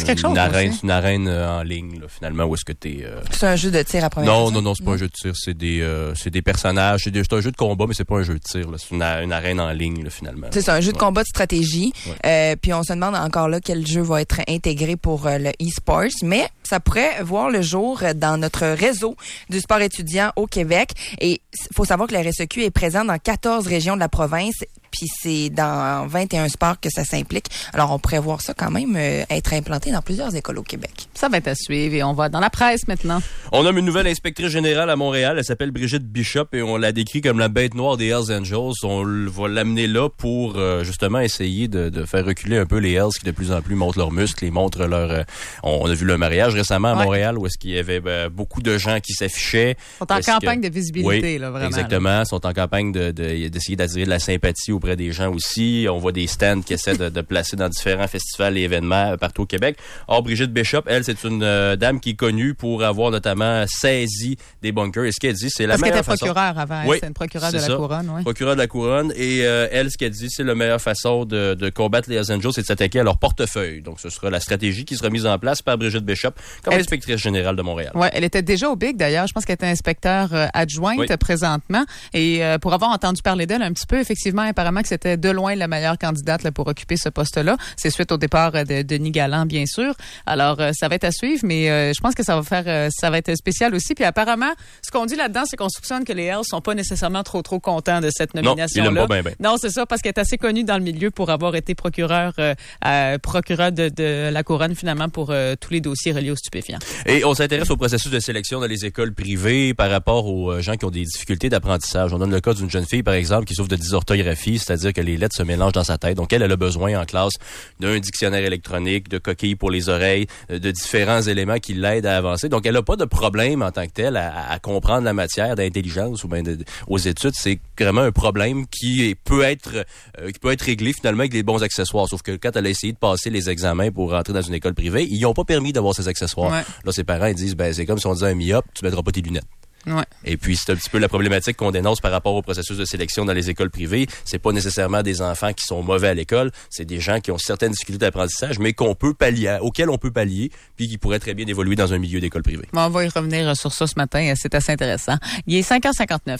une arène en ligne, là, finalement, où est-ce que t'es... C'est un jeu de tir à première personne? Non, c'est pas un jeu de tir. C'est des personnages. C'est un jeu de combat, mais c'est pas un jeu de tir, là. C'est une arène en ligne, là, finalement. C'est un jeu de combat de stratégie. Ouais. Puis on se demande encore là quel jeu va être intégré pour le e-sports. Mais ça pourrait voir le jour dans notre réseau du sport étudiant au Québec. Et il faut savoir que la RSEQ est présente dans 14 régions de la province. Puis c'est dans 21 sports que ça s'implique. Alors, on pourrait voir ça quand même être implanté dans plusieurs écoles au Québec. Ça va être à suivre et on va dans la presse maintenant. On nomme une nouvelle inspectrice générale à Montréal. Elle s'appelle Brigitte Bishop et on la décrit comme la bête noire des Hells Angels. On va l'amener là pour justement essayer de faire reculer un peu les Hells qui de plus en plus montrent leurs muscles et montrent leur... on a vu le mariage récemment à Montréal où est-ce qu'il y avait beaucoup de gens qui s'affichaient. Ils sont en campagne de visibilité, là, vraiment. Exactement. Ils sont en campagne d'essayer d'attirer de la sympathie auprès des gens aussi. On voit des stands qui essaient de placer dans différents festivals et événements partout au Québec. Or, Brigitte Bishop, elle, c'est une dame qui est connue pour avoir notamment saisi des bunkers. Et ce qu'elle dit, c'est la meilleure façon... Parce qu'elle était procureure avant. Oui, c'est une procureure de la Couronne. Oui. Procureure de la Couronne. Et elle, ce qu'elle dit, c'est la meilleure façon de combattre les Hells Angels, c'est de s'attaquer à leur portefeuille. Donc, ce sera la stratégie qui sera mise en place par Brigitte Bishop comme inspectrice générale de Montréal. Oui, elle était déjà au BIC, d'ailleurs. Je pense qu'elle était inspecteur adjointe présentement. Et pour avoir entendu parler d'elle un petit peu, effectivement, apparemment que c'était de loin la meilleure candidate là, pour occuper ce poste-là. C'est suite au départ de Denis Galland, bien sûr. Alors, ça va être à suivre, mais je pense que ça va être spécial aussi. Puis apparemment, ce qu'on dit là-dedans, c'est qu'on soupçonne que les Hells sont pas nécessairement trop contents de cette nomination-là. Non, ils l'aiment pas bien. Non, c'est ça, parce qu'elle est assez connue dans le milieu pour avoir été procureure de la Couronne, finalement, pour tous les dossiers reliés aux stupéfiants. Et on s'intéresse au processus de sélection dans les écoles privées par rapport aux gens qui ont des difficultés d'apprentissage. On donne le cas d'une jeune fille, par exemple, qui souffre de dysorthographie, c'est-à-dire que les lettres se mélangent dans sa tête. Donc, elle a besoin en classe d'un dictionnaire électronique, de coquilles pour les oreilles, de différents éléments qui l'aident à avancer. Donc, elle n'a pas de problème en tant que telle à comprendre la matière d'intelligence ou bien aux études. C'est vraiment un problème qui peut être réglé finalement avec des bons accessoires. Sauf que quand elle a essayé de passer les examens pour rentrer dans une école privée, ils n'ont pas permis d'avoir ces accessoires. Ouais. Là, ses parents ils disent, c'est comme si on disait à un myope, tu mettras pas tes lunettes. Ouais. Et puis, c'est un petit peu la problématique qu'on dénonce par rapport au processus de sélection dans les écoles privées. C'est pas nécessairement des enfants qui sont mauvais à l'école, c'est des gens qui ont certaines difficultés d'apprentissage, mais auxquels on peut pallier, puis qui pourraient très bien évoluer dans un milieu d'école privée. Bon, on va y revenir sur ça ce matin, c'est assez intéressant. Il est 5h59.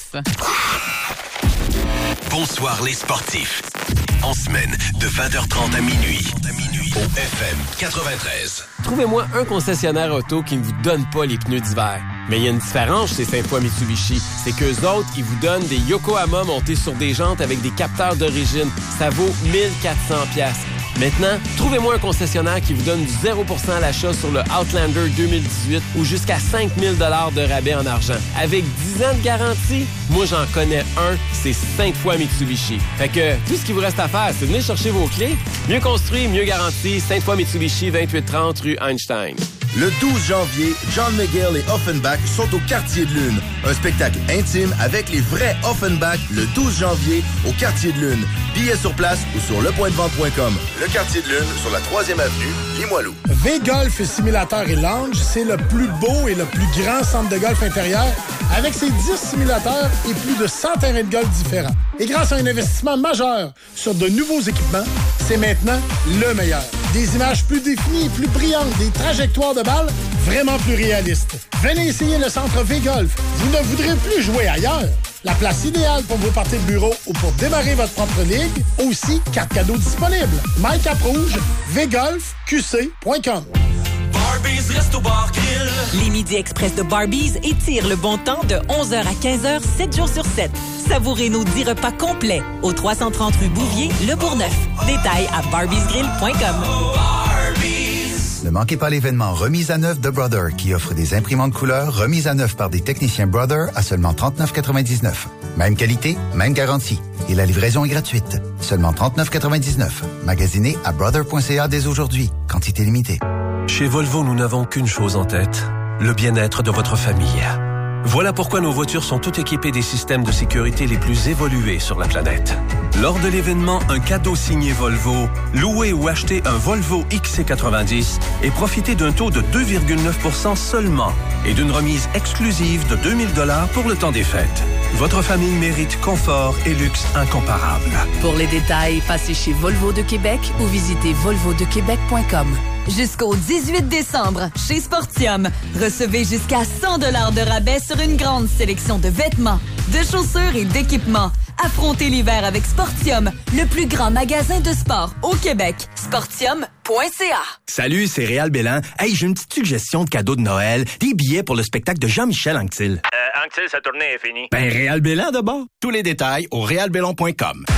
Bonsoir les sportifs. En semaine, de 20h30 à minuit. Au FM 93. Trouvez-moi un concessionnaire auto qui ne vous donne pas les pneus d'hiver. Mais il y a une différence chez Sainte-Foy Mitsubishi. C'est qu'eux autres, ils vous donnent des Yokohama montés sur des jantes avec des capteurs d'origine. Ça vaut 1400$. Maintenant, trouvez-moi un concessionnaire qui vous donne du 0% à l'achat sur le Outlander 2018 ou jusqu'à 5000$ de rabais en argent. Avec 10 ans de garantie, moi j'en connais un, c'est Sainte-Foy Mitsubishi. Fait que tout ce qu'il vous reste à faire, c'est de venir chercher vos clés. Mieux construit, mieux garanti, Sainte-Foy Mitsubishi, 2830 rue Einstein. Le 12 janvier, John McGill et Offenbach sont au Quartier de Lune. Un spectacle intime avec les vrais Offenbach le 12 janvier au Quartier de Lune. Billets sur place ou sur lepointdevente.com. Le Quartier de Lune sur la 3e avenue, Limoilou. V-Golf Simulateur et Lounge, c'est le plus beau et le plus grand centre de golf intérieur avec ses 10 simulateurs et plus de 100 terrains de golf différents. Et grâce à un investissement majeur sur de nouveaux équipements, c'est maintenant le meilleur. Des images plus définies et plus brillantes, des trajectoires de balles vraiment plus réalistes. Venez essayer le centre V-Golf. Vous ne voudrez plus jouer ailleurs. La place idéale pour vos parties de bureau ou pour démarrer votre propre ligue. Aussi, carte cadeaux disponibles. MyCap Rouge, vgolfqc.com. Les Midis Express de Barbies étirent le bon temps de 11h à 15h, 7 jours sur 7. Savourez nos 10 repas complets au 330 rue Bouvier, Le Bourgneuf. Détails à barbiesgrill.com. Ne manquez pas l'événement Remise à neuf de Brother qui offre des imprimantes couleurs remises à neuf par des techniciens Brother à seulement 39,99. Même qualité, même garantie. Et la livraison est gratuite. Seulement 39,99. Magasinez à brother.ca dès aujourd'hui. Quantité limitée. Chez Volvo, nous n'avons qu'une chose en tête, le bien-être de votre famille. Voilà pourquoi nos voitures sont toutes équipées des systèmes de sécurité les plus évolués sur la planète. Lors de l'événement, un cadeau signé Volvo, louez ou achetez un Volvo XC90 et profitez d'un taux de 2,9% seulement et d'une remise exclusive de 2000$ pour le temps des fêtes. Votre famille mérite confort et luxe incomparables. Pour les détails, passez chez Volvo de Québec ou visitez volvodequebec.com. Jusqu'au 18 décembre, chez Sportium, recevez jusqu'à 100$ de rabais sur une grande sélection de vêtements, de chaussures et d'équipements. Affrontez l'hiver avec Sportium, le plus grand magasin de sport au Québec. Sportium.ca. Salut, c'est Réal Bélan. Hey, j'ai une petite suggestion de cadeau de Noël. Des billets pour le spectacle de Jean-Michel Anctil. Anctil, sa tournée est finie. Ben, Réal Bélan d'abord. Tous les détails au realbélan.com.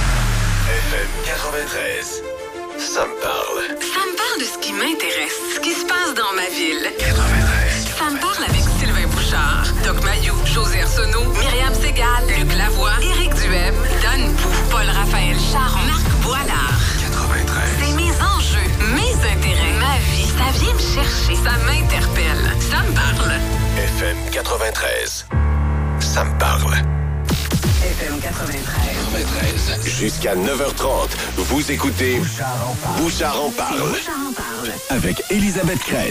FM 93. Ça me parle. Ça me parle de ce qui m'intéresse, ce qui se passe dans ma ville. 93. Ça me parle avec Sylvain Bouchard, Doc Mayou, José Arsenault, Myriam Segal, Luc Lavoie, Éric Duhem, Don Pou, Paul-Raphaël Charon, Marc Boilard. 93. C'est mes enjeux, mes intérêts, ma vie. Ça vient me chercher, ça m'interpelle. Ça me parle. FM 93. Ça me parle. FM 93. Jusqu'à 9h30, vous écoutez Bouchard en parle. Avec Elisabeth Crête.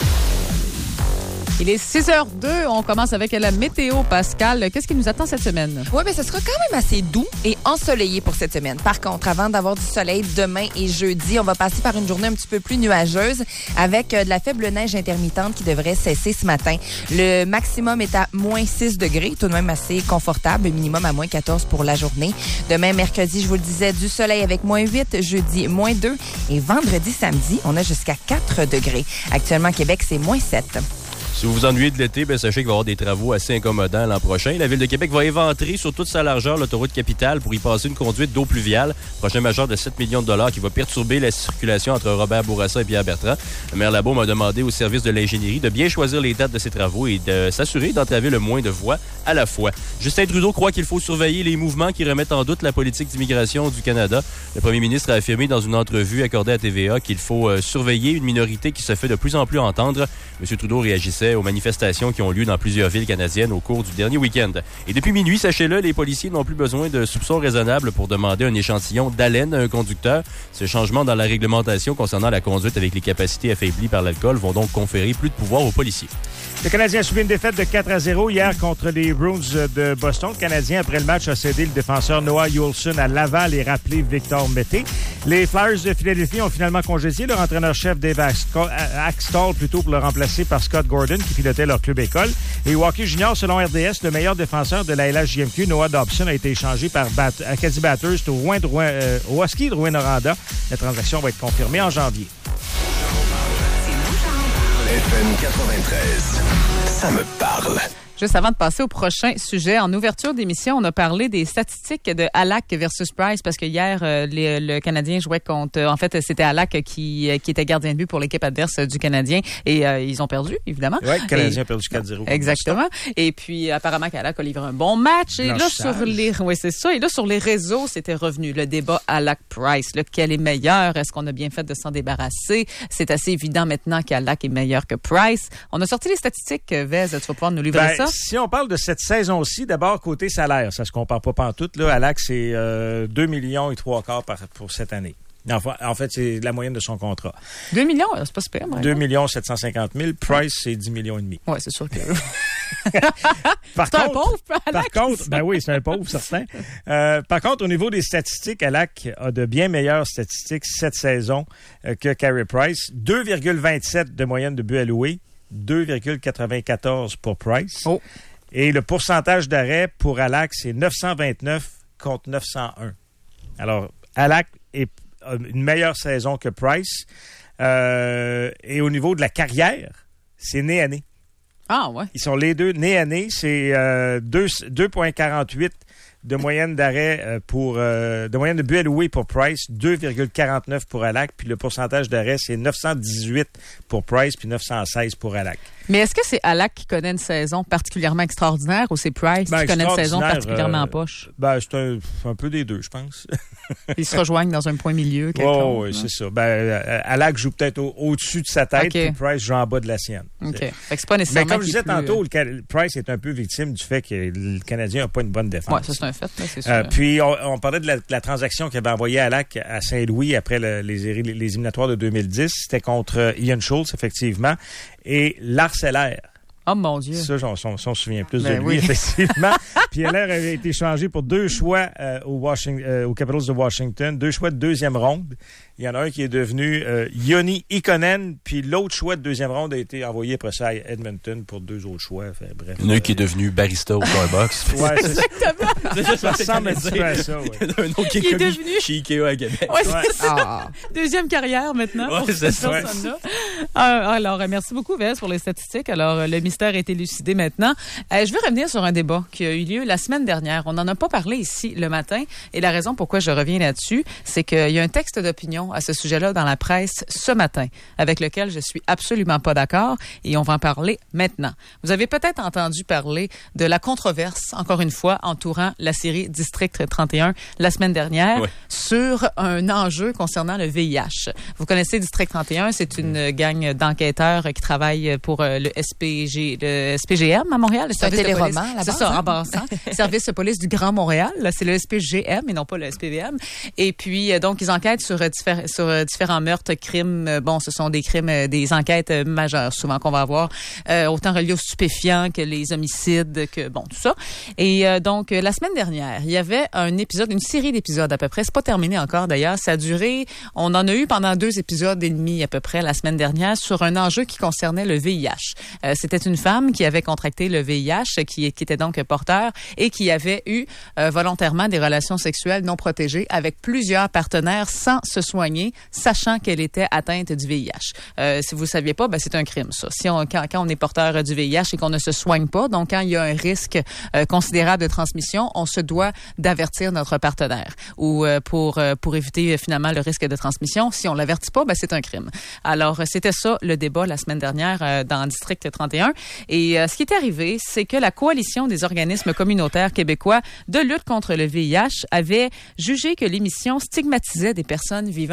Il est 6h02. On commence avec la météo, Pascal. Qu'est-ce qui nous attend cette semaine? Oui, bien, ce sera quand même assez doux et ensoleillé pour cette semaine. Par contre, avant d'avoir du soleil demain et jeudi, on va passer par une journée un petit peu plus nuageuse avec de la faible neige intermittente qui devrait cesser ce matin. Le maximum est à moins 6 degrés, tout de même assez confortable, minimum à moins 14 pour la journée. Demain, mercredi, je vous le disais, du soleil avec moins 8, jeudi, moins 2 et vendredi, samedi, on a jusqu'à 4 degrés. Actuellement, Québec, c'est moins 7. Si vous vous ennuyez de l'été, ben sachez qu'il va y avoir des travaux assez incommodants l'an prochain. La Ville de Québec va éventrer sur toute sa largeur l'autoroute Capitale pour y passer une conduite d'eau pluviale. Projet majeur de 7 millions de dollars qui va perturber la circulation entre Robert Bourassa et Pierre Bertrand. Le maire Labaume a demandé au service de l'ingénierie de bien choisir les dates de ces travaux et de s'assurer d'entraver le moins de voies à la fois. Justin Trudeau croit qu'il faut surveiller les mouvements qui remettent en doute la politique d'immigration du Canada. Le premier ministre a affirmé dans une entrevue accordée à TVA qu'il faut surveiller une minorité qui se fait de plus en plus entendre. M. Trudeau réagissait procès aux manifestations qui ont lieu dans plusieurs villes canadiennes au cours du dernier week-end. Et depuis minuit, sachez-le, les policiers n'ont plus besoin de soupçons raisonnables pour demander un échantillon d'haleine à un conducteur. Ce changement dans la réglementation concernant la conduite avec les capacités affaiblies par l'alcool vont donc conférer plus de pouvoir aux policiers. Le Canadien a subi une défaite de 4-0 hier contre les Bruins de Boston. Le Canadien, après le match, a cédé le défenseur Noah Juulsen à Laval et rappelé Victor Mété. Les Flyers de Philadelphie ont finalement congédié leur entraîneur-chef Dave Axtell plutôt pour le remplacer par Scott Gordon qui pilotait leur club école. Et Hockey Junior, selon RDS, le meilleur défenseur de la LHJMQ, Noah Dobson, a été échangé par Acadie Batters au Husky de Rouyn-Noranda. La transaction va être confirmée en janvier. FM 93, ça me parle. Juste avant de passer au prochain sujet, en ouverture d'émission, on a parlé des statistiques de Halak versus Price parce que hier, le Canadien jouait contre... En fait, c'était Halak qui était gardien de but pour l'équipe adverse du Canadien et ils ont perdu, évidemment. Oui, le Canadien a perdu 4-0. Exactement. Et puis, apparemment, qu'Halak a livré un bon match. Et là, c'est ça. Et là, sur les réseaux, c'était revenu le débat Halak-Price. Lequel est meilleur? Est-ce qu'on a bien fait de s'en débarrasser? C'est assez évident maintenant qu'Halak est meilleur que Price. On a sorti les statistiques. Vez, tu vas pouvoir nous livrer ça? Si on parle de cette saison-ci, d'abord, côté salaire, ça se compare pas pantoute. Là, Halak, c'est 2 millions et 3 quarts pour cette année. En fait, c'est la moyenne de son contrat. 2 millions, c'est pas super. 2 750 000. Price, c'est 10 millions et demi. Oui, c'est sûr que... C'est un pauvre, Halak. Par contre, ben oui, c'est un pauvre, certain. Par contre, au niveau des statistiques, Halak a de bien meilleures statistiques cette saison que Carey Price. 2,27 de moyenne de buts alloués. 2,94 pour Price. Oh. Et le pourcentage d'arrêt pour Halak, c'est 929 contre 901. Alors, Halak a une meilleure saison que Price. Et au niveau de la carrière, c'est nez à nez. Ah ouais. Ils sont les deux nez à nez. C'est 2,48 de moyenne d'arrêt de moyenne de buts alloués pour Price, 2,49 pour Halak, puis le pourcentage d'arrêt, c'est 918 pour Price, puis 916 pour Halak. Mais est-ce que c'est Halak qui connaît une saison particulièrement extraordinaire ou c'est Price qui connaît une saison particulièrement en poche? C'est un peu des deux, je pense. Ils se rejoignent dans un point milieu. Oui, c'est ça. Halak joue peut-être au-dessus de sa tête, puis Price joue en bas de la sienne. OK. Fait que c'est pas nécessairement. Mais comme je disais tantôt, Price est un peu victime du fait que le Canadien n'a pas une bonne défense. Oui, ça c'est un fait, là, c'est sûr. Puis on parlait de la transaction qu'il avait envoyée Halak à Saint-Louis après les éliminatoires de 2010. C'était contre Ian Schultz, effectivement. Et l'Arcellaire. Oh mon Dieu. Ça, on s'en souvient plus de lui, effectivement. Puis Heller avait été changé pour 2 choix aux Capitals de Washington, 2 choix de deuxième ronde. Il y en a un qui est devenu Joni Ikonen, puis l'autre choix de deuxième ronde a été envoyé après ça à Edmonton pour 2 autres choix. Bref. Il y en a un qui est devenu barista au Starbucks. Ouais, c'est exactement. Ça ressemble un petit peu à ça. Ouais. Il y en a un autre qui est devenu chez Ikea à Québec. Ouais, c'est ça. Deuxième carrière maintenant. Ouais, c'est ça. Alors, merci beaucoup, Vez, pour les statistiques. Alors, le mystère est élucidé maintenant. Je veux revenir sur un débat qui a eu lieu la semaine dernière. On n'en a pas parlé ici le matin. Et la raison pourquoi je reviens là-dessus, c'est qu'il y a un texte d'opinion à ce sujet-là dans la presse ce matin, avec lequel je suis absolument pas d'accord et on va en parler maintenant. Vous avez peut-être entendu parler de la controverse, encore une fois, entourant la série District 31 la semaine dernière sur un enjeu concernant le VIH. Vous connaissez District 31, c'est une gang d'enquêteurs qui travaillent pour le SPGM à Montréal. C'est un téléroman, là-bas. C'est ça, en passant. Service de police du Grand Montréal. C'est le SPGM et non pas le SPVM. Et puis, donc, ils enquêtent sur différents meurtres, crimes. Bon, ce sont des crimes, des enquêtes majeures, souvent qu'on va avoir, autant reliés aux stupéfiants que les homicides, que bon, tout ça. Et donc, la semaine dernière, il y avait une série d'épisodes à peu près. C'est pas terminé encore d'ailleurs. Ça a duré, on en a eu pendant 2 épisodes et demi à peu près la semaine dernière sur un enjeu qui concernait le VIH. C'était une femme qui avait contracté le VIH, qui était donc porteur et qui avait eu volontairement des relations sexuelles non protégées avec plusieurs partenaires sans se soigner, sachant qu'elle était atteinte du VIH. Si vous ne saviez pas, c'est un crime, ça. Quand on est porteur du VIH et qu'on ne se soigne pas, donc quand il y a un risque considérable de transmission, on se doit d'avertir notre partenaire ou pour éviter finalement le risque de transmission. Si on l'avertit pas, c'est un crime. Alors, c'était ça le débat la semaine dernière dans District 31. Et ce qui est arrivé, c'est que la Coalition des organismes communautaires québécois de lutte contre le VIH avait jugé que l'émission stigmatisait des personnes vivant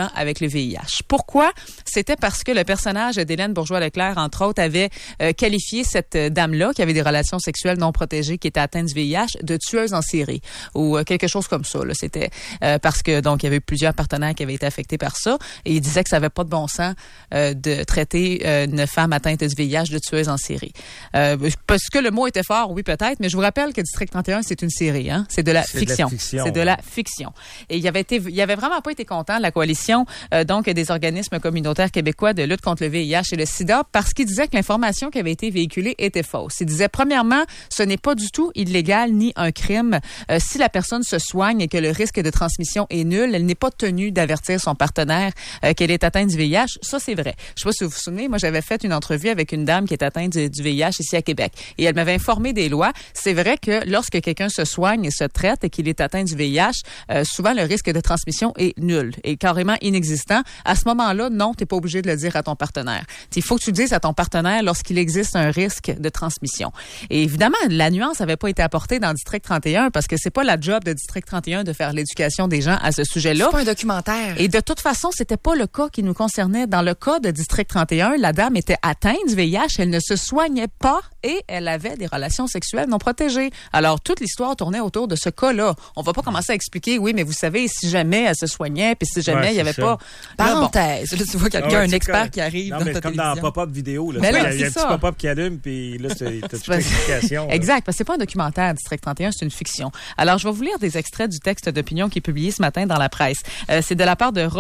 vivant avec le VIH. Pourquoi? C'était parce que le personnage d'Hélène Bourgeois-Leclerc, entre autres, avait qualifié cette dame-là, qui avait des relations sexuelles non protégées, qui était atteinte du VIH, de tueuse en série ou quelque chose comme ça. Là. C'était parce que donc il y avait plusieurs partenaires qui avaient été affectés par ça et il disait que ça avait pas de bon sens de traiter une femme atteinte du VIH de tueuse en série. Parce que le mot était fort, oui peut-être, mais je vous rappelle que District 31 c'est une série, hein, c'est de la fiction. C'est de la fiction. Et il avait vraiment pas été content de la coalition donc des organismes communautaires québécois de lutte contre le VIH et le SIDA parce qu'il disait que l'information qui avait été véhiculée était fausse. Il disait premièrement, ce n'est pas du tout illégal ni un crime si la personne se soigne et que le risque de transmission est nul, elle n'est pas tenue d'avertir son partenaire qu'elle est atteinte du VIH. Ça c'est vrai. Je sais pas si vous vous souvenez, moi j'avais fait une entrevue avec une dame qui est atteinte du VIH ici à Québec et elle m'avait informé des lois. C'est vrai que lorsque quelqu'un se soigne et se traite et qu'il est atteint du VIH, souvent le risque de transmission est nul et carrément inexistant. À ce moment-là, non, t'es pas obligé de le dire à ton partenaire. Il faut que tu le dises à ton partenaire lorsqu'il existe un risque de transmission. Et évidemment, la nuance n'avait pas été apportée dans District 31 parce que c'est pas la job de District 31 de faire l'éducation des gens à ce sujet-là. C'est pas un documentaire. Et de toute façon, c'était pas le cas qui nous concernait. Dans le cas de District 31, la dame était atteinte du VIH, elle ne se soignait pas et elle avait des relations sexuelles non protégées. Alors, toute l'histoire tournait autour de ce cas-là. On va pas commencer à expliquer, oui, mais vous savez, si jamais elle se soignait, puis si jamais il y avait pas... Parenthèse. Là, tu vois quelqu'un, un expert qui arrive non, dans mais ta c'est comme télévision. dans Pop-Up vidéo. Là. Mais là, il y a un petit pop-up qui allume, puis là, t'as toute l'explication. Exact, parce que c'est pas un documentaire, District 31, c'est une fiction. Alors, je vais vous lire des extraits du texte d'opinion qui est publié ce matin dans la presse. C'est de la part de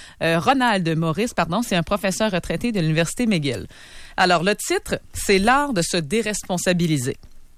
Ronald Maurice, c'est un professeur retraité de l'Université McGill. Alors, le titre, c'est l'art de se déresponsabiliser.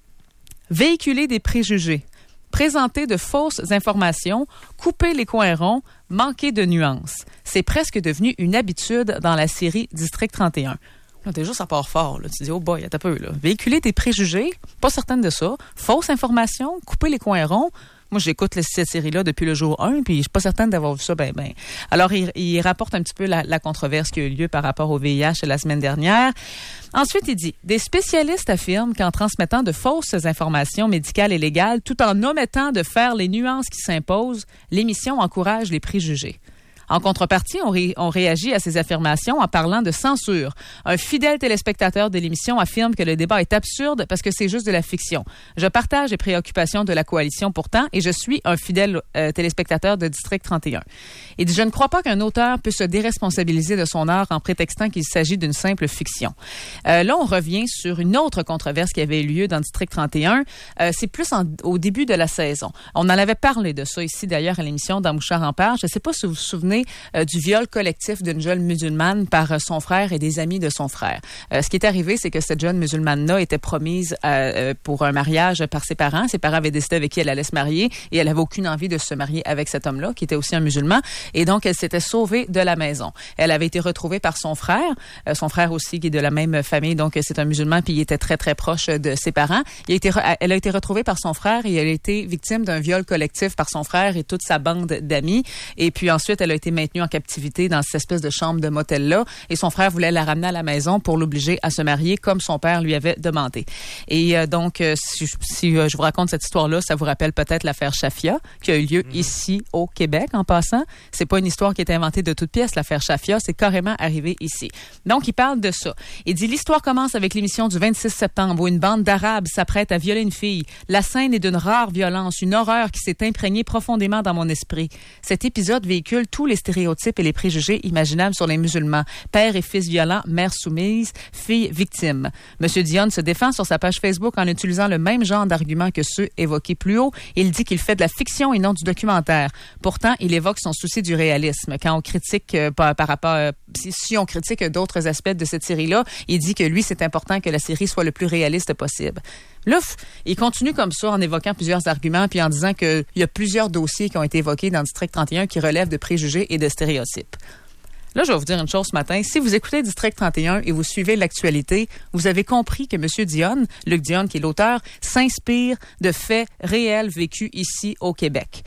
Véhiculer des préjugés, présenter de fausses informations, couper les coins ronds, manquer de nuances. C'est presque devenu une habitude dans la série District 31. Là, déjà, ça part fort. Là. Tu te dis, oh boy, attends un peu. Là. Véhiculer des préjugés, pas certaine de ça. Fausses informations, couper les coins ronds. Moi, j'écoute cette série-là depuis le jour 1, puis je suis pas certaine d'avoir vu ça ben. Alors, il rapporte un petit peu la controverse qui a eu lieu par rapport au VIH la semaine dernière. Ensuite, il dit, des spécialistes affirment qu'en transmettant de fausses informations médicales et légales, tout en omettant de faire les nuances qui s'imposent, l'émission encourage les préjugés. En contrepartie, on réagit à ces affirmations en parlant de censure. Un fidèle téléspectateur de l'émission affirme que le débat est absurde parce que c'est juste de la fiction. Je partage les préoccupations de la coalition pourtant et je suis un fidèle téléspectateur de District 31. Il dit, je ne crois pas qu'un auteur peut se déresponsabiliser de son art en prétextant qu'il s'agit d'une simple fiction. Là, on revient sur une autre controverse qui avait eu lieu dans District 31. C'est plus au début de la saison. On en avait parlé de ça ici d'ailleurs à l'émission dans Mouchard en parle. Je ne sais pas si vous vous souvenez du viol collectif d'une jeune musulmane par son frère et des amis de son frère. Ce qui est arrivé, c'est que cette jeune musulmane-là était promise pour un mariage par ses parents. Ses parents avaient décidé avec qui elle allait se marier et elle avait aucune envie de se marier avec cet homme-là, qui était aussi un musulman. Et donc, elle s'était sauvée de la maison. Elle avait été retrouvée par son frère aussi, qui est de la même famille, donc c'est un musulman, puis il était très, très proche de ses parents. Elle a été retrouvée par son frère et elle a été victime d'un viol collectif par son frère et toute sa bande d'amis. Et puis ensuite, elle a été maintenue en captivité dans cette espèce de chambre de motel-là. Et son frère voulait la ramener à la maison pour l'obliger à se marier comme son père lui avait demandé. Et donc, si je vous raconte cette histoire-là, ça vous rappelle peut-être l'affaire Shafia, qui a eu lieu ici au Québec, en passant. C'est pas une histoire qui est inventée de toutes pièces, l'affaire Shafia, c'est carrément arrivé ici. Donc, il parle de ça. Il dit, l'histoire commence avec l'émission du 26 septembre où une bande d'Arabes s'apprête à violer une fille. La scène est d'une rare violence, une horreur qui s'est imprégnée profondément dans mon esprit. Cet épisode véhicule tous les stéréotypes et les préjugés imaginables sur les musulmans. Père et fils violents, mère soumise, fille victime. Monsieur Dionne se défend sur sa page Facebook en utilisant le même genre d'arguments que ceux évoqués plus haut. Il dit qu'il fait de la fiction et non du documentaire. Pourtant, il évoque son souci du réalisme. Quand on critique par rapport, si on critique d'autres aspects de cette série-là, il dit que lui, c'est important que la série soit le plus réaliste possible. Là, il continue comme ça en évoquant plusieurs arguments puis en disant qu'il y a plusieurs dossiers qui ont été évoqués dans District 31 qui relèvent de préjugés et de stéréotypes. Là, je vais vous dire une chose ce matin. Si vous écoutez District 31 et vous suivez l'actualité, vous avez compris que M. Dionne, Luc Dionne, qui est l'auteur, s'inspire de faits réels vécus ici au Québec.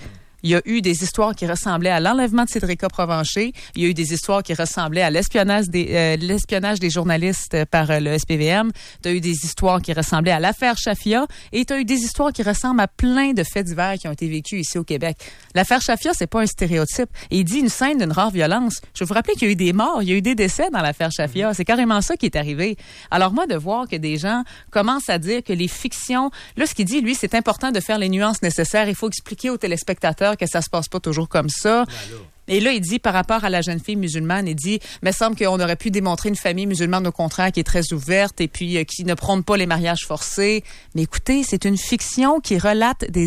Il y a eu des histoires qui ressemblaient à l'enlèvement de Cédrica Provencher. Il y a eu des histoires qui ressemblaient à l'espionnage des journalistes par le SPVM. Tu as eu des histoires qui ressemblaient à l'affaire Chafia. Et tu as eu des histoires qui ressemblent à plein de faits divers qui ont été vécus ici au Québec. L'affaire Chafia, c'est pas un stéréotype. Et il dit une scène d'une rare violence. Je vais vous rappeler qu'il y a eu des morts, il y a eu des décès dans l'affaire Chafia. C'est carrément ça qui est arrivé. Alors moi, de voir que des gens commencent à dire que les fictions... Là, ce qu'il dit, lui, c'est important de faire les nuances nécessaires. Il faut expliquer aux téléspectateurs que ça se passe pas toujours comme ça. Et là, il dit, par rapport à la jeune fille musulmane, il dit, mais semble qu'on aurait pu démontrer une famille musulmane, au contraire, qui est très ouverte et puis qui ne prône pas les mariages forcés. Mais écoutez, c'est une fiction qui relate des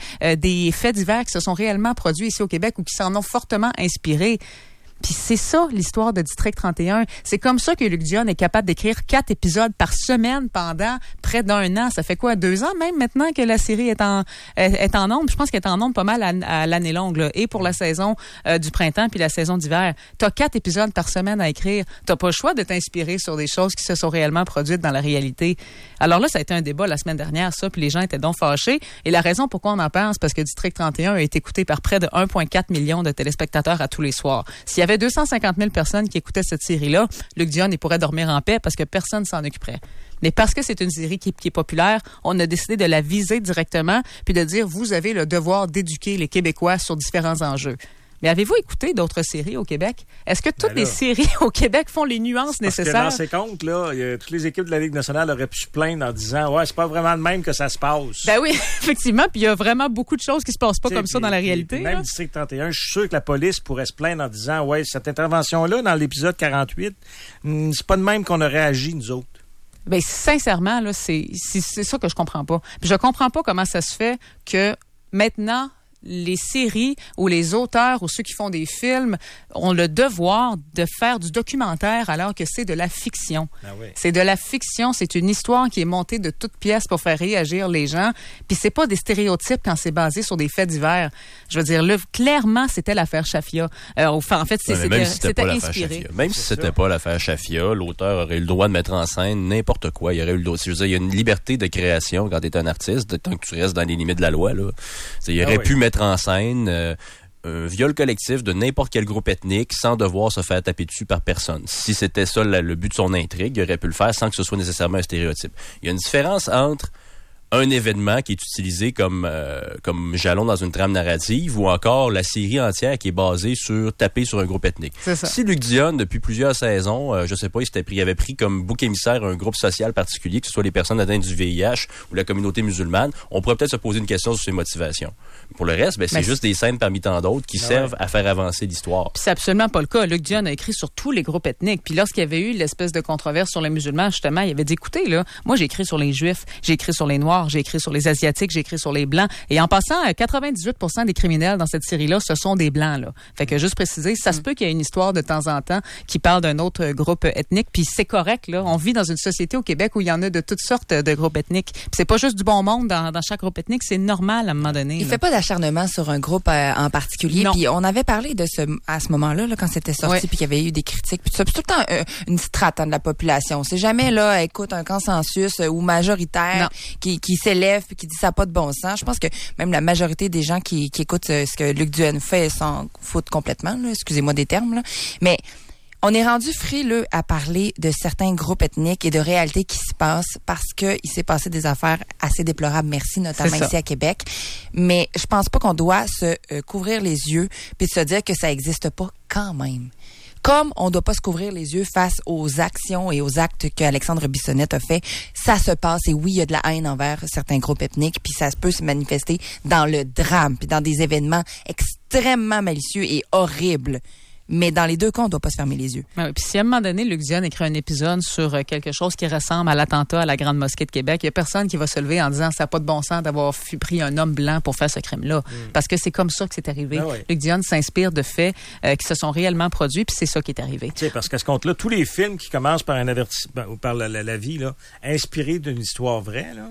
faits divers qui se sont réellement produits ici au Québec ou qui s'en ont fortement inspirés. Puis c'est ça, l'histoire de District 31. C'est comme ça que Luc Dionne est capable d'écrire 4 épisodes par semaine pendant près d'1 an. Ça fait quoi, 2 ans même maintenant que la série est en nombre? Je pense qu'elle est en nombre pas mal à l'année longue, là. Et pour la saison du printemps puis la saison d'hiver. T'as 4 épisodes par semaine à écrire. T'as pas le choix de t'inspirer sur des choses qui se sont réellement produites dans la réalité. Alors là, ça a été un débat la semaine dernière, ça, puis les gens étaient donc fâchés. Et la raison pourquoi on en pense, parce que District 31 a été écouté par près de 1,4 million de téléspectateurs à tous les soirs. S'il y avait 250 000 personnes qui écoutaient cette série-là, Luc Dionne, il pourrait dormir en paix parce que personne s'en occuperait. Mais parce que c'est une série qui est populaire, on a décidé de la viser directement puis de dire, vous avez le devoir d'éduquer les Québécois sur différents enjeux. Mais avez-vous écouté d'autres séries au Québec? Est-ce que toutes les séries au Québec font les nuances nécessaires? Parce que dans ces comptes, là, toutes les équipes de la Ligue nationale auraient pu se plaindre en disant, ouais, c'est pas vraiment de même que ça se passe. Ben oui, effectivement. Puis il y a vraiment beaucoup de choses qui se passent pas comme ça dans la réalité. Même District 31, je suis sûr que la police pourrait se plaindre en disant, ouais, cette intervention-là, dans l'épisode 48, c'est pas de même qu'on aurait agi, nous autres. Ben sincèrement, là, c'est ça que je comprends pas. Puis je comprends pas comment ça se fait que maintenant, les séries ou les auteurs ou ceux qui font des films ont le devoir de faire du documentaire alors que c'est de la fiction. Ah oui. C'est de la fiction, c'est une histoire qui est montée de toutes pièces pour faire réagir les gens. Puis c'est pas des stéréotypes quand c'est basé sur des faits divers. Je veux dire, là, clairement, c'était l'affaire Chafia. Enfin, en fait, c'était inspiré. Même si c'était pas l'affaire Chafia, l'auteur aurait eu le droit de mettre en scène n'importe quoi. Il aurait eu le droit. Je veux dire, il y a une liberté de création quand tu es un artiste, tant que tu restes dans les limites de la loi. Là. Il aurait pu mettre en scène un viol collectif de n'importe quel groupe ethnique sans devoir se faire taper dessus par personne. Si c'était ça le but de son intrigue, il aurait pu le faire sans que ce soit nécessairement un stéréotype. Il y a une différence entre un événement qui est utilisé comme jalon dans une trame narrative ou encore la série entière qui est basée sur taper sur un groupe ethnique. Si Luc Dionne, depuis plusieurs saisons, je sais pas, il avait pris comme bouc émissaire un groupe social particulier, que ce soit les personnes atteintes du VIH ou la communauté musulmane, on pourrait peut-être se poser une question sur ses motivations. Pour le reste, c'est juste des scènes parmi tant d'autres qui servent à faire avancer l'histoire. Puis c'est absolument pas le cas. Luc Dionne a écrit sur tous les groupes ethniques. Puis lorsqu'il y avait eu l'espèce de controverse sur les musulmans, justement, il avait dit, écoutez, là, moi j'ai écrit sur les Juifs, j'ai écrit sur les Noirs, j'ai écrit sur les Asiatiques, j'ai écrit sur les Blancs. Et en passant, 98% des criminels dans cette série-là, ce sont des Blancs, là. Fait que juste préciser, ça se peut qu'il y ait une histoire de temps en temps qui parle d'un autre groupe ethnique. Puis c'est correct, là. On vit dans une société au Québec où il y en a de toutes sortes de groupes ethniques. Puis c'est pas juste du bon monde dans chaque groupe ethnique, c'est normal à un moment donné. Il fait pas d'acharnement sur un groupe en particulier. Puis on avait parlé de à ce moment-là, là, quand c'était sorti, puis qu'il y avait eu des critiques. Puis tout ça. Puis tout le temps une strate de la population. C'est jamais là, écoute, un consensus ou majoritaire qui s'élève puis qui dit ça n'a pas de bon sens. Je pense que même la majorité des gens qui écoutent ce que Luc Dionne fait s'en foutent complètement. Là, excusez-moi des termes. Là. Mais on est rendu frileux à parler de certains groupes ethniques et de réalités qui se passent parce que il s'est passé des affaires assez déplorables, merci, notamment ici à Québec. Mais je pense pas qu'on doit se couvrir les yeux puis se dire que ça existe pas quand même. Comme on ne doit pas se couvrir les yeux face aux actions et aux actes qu'Alexandre Bissonnette a fait, ça se passe. Et oui, il y a de la haine envers certains groupes ethniques, puis ça peut se manifester dans le drame, puis dans des événements extrêmement malicieux et horribles. Mais dans les deux cas, on ne doit pas se fermer les yeux. Oui, puis si à un moment donné, Luc Dionne écrit un épisode sur quelque chose qui ressemble à l'attentat à la Grande Mosquée de Québec, il n'y a personne qui va se lever en disant ça n'a pas de bon sens d'avoir pris un homme blanc pour faire ce crime-là. Parce que c'est comme ça que c'est arrivé. Luc Dionne s'inspire de faits qui se sont réellement produits, puis c'est ça qui est arrivé. Tu sais, parce qu'à ce compte-là, tous les films qui commencent par un avertissement ou par la vie, là, inspirés d'une histoire vraie, là,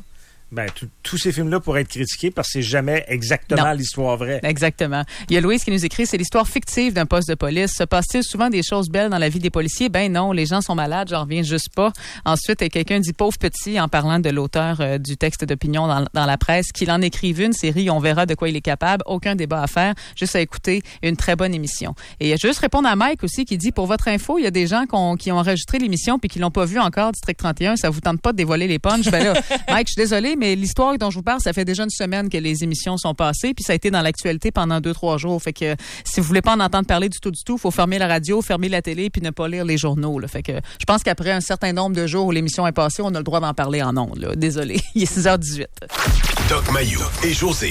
Ben, tous ces films-là pourraient être critiqués parce que c'est jamais exactement l'histoire vraie. Exactement. Il y a Louise qui nous écrit, c'est l'histoire fictive d'un poste de police. Se passe-t-il souvent des choses belles dans la vie des policiers? Ben non, les gens sont malades, j'en reviens juste pas. Ensuite, quelqu'un dit pauvre petit en parlant de l'auteur du texte d'opinion dans la presse, qu'il en écrive une série, on verra de quoi il est capable. Aucun débat à faire, juste à écouter une très bonne émission. Et juste répondre à Mike aussi qui dit, pour votre info, il y a des gens qui ont enregistré l'émission puis qui l'ont pas vu encore, District 31, ça vous tente pas de dévoiler les punchs? Ben là, Mike, je suis désolée, mais l'histoire dont je vous parle, ça fait déjà une semaine que les émissions sont passées, puis ça a été dans l'actualité pendant 2-3 jours. Fait que si vous voulez pas en entendre parler du tout, il faut fermer la radio, fermer la télé, puis ne pas lire les journaux. Là. Fait que je pense qu'après un certain nombre de jours où l'émission est passée, on a le droit d'en parler en ondes. Là. Désolé, il est 6h18. Doc Mayou et José.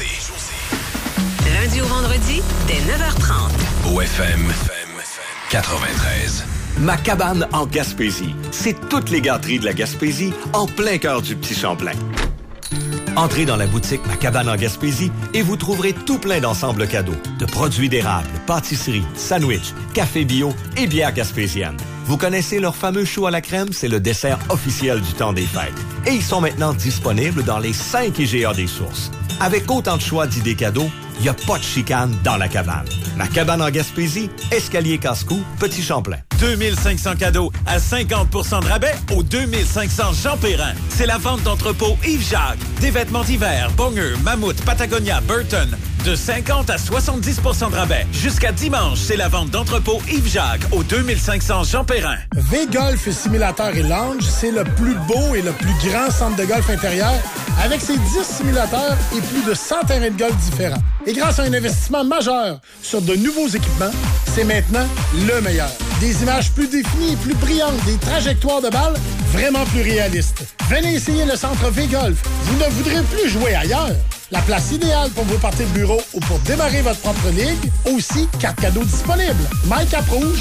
Lundi au vendredi, dès 9h30. Au FM 93. Ma cabane en Gaspésie. C'est toutes les gâteries de la Gaspésie en plein cœur du Petit Champlain. Entrez dans la boutique Ma cabane en Gaspésie et vous trouverez tout plein d'ensembles cadeaux, de produits d'érable, pâtisseries, sandwichs, café bio et bières gaspésiennes. Vous connaissez leur fameux chou à la crème? C'est le dessert officiel du temps des fêtes. Et ils sont maintenant disponibles dans les 5 IGA des sources. Avec autant de choix d'idées cadeaux, il n'y a pas de chicane dans la cabane. Ma cabane en Gaspésie, Escalier Casse-Cou, Petit Champlain. 2500 cadeaux à 50% de rabais au 2500 Jean Perrin. C'est la vente d'entrepôt Yves-Jacques. Des vêtements d'hiver, Bonger, Mammouth, Patagonia, Burton. De 50 à 70% de rabais. Jusqu'à dimanche, c'est la vente d'entrepôt Yves-Jacques au 2500 Jean Perrin. V-Golf Simulateur et Lounge, c'est le plus beau et le plus grand centre de golf intérieur avec ses 10 simulateurs et plus de 100 terrains de golf différents. Et grâce à un investissement majeur sur de nouveaux équipements, c'est maintenant le meilleur. Des images plus définies et plus brillantes, des trajectoires de balles vraiment plus réalistes. Venez essayer le centre V-Golf. Vous ne voudrez plus jouer ailleurs. La place idéale pour vos parties de bureau ou pour démarrer votre propre ligue. Aussi, 4 cadeaux disponibles. MyCap Rouge,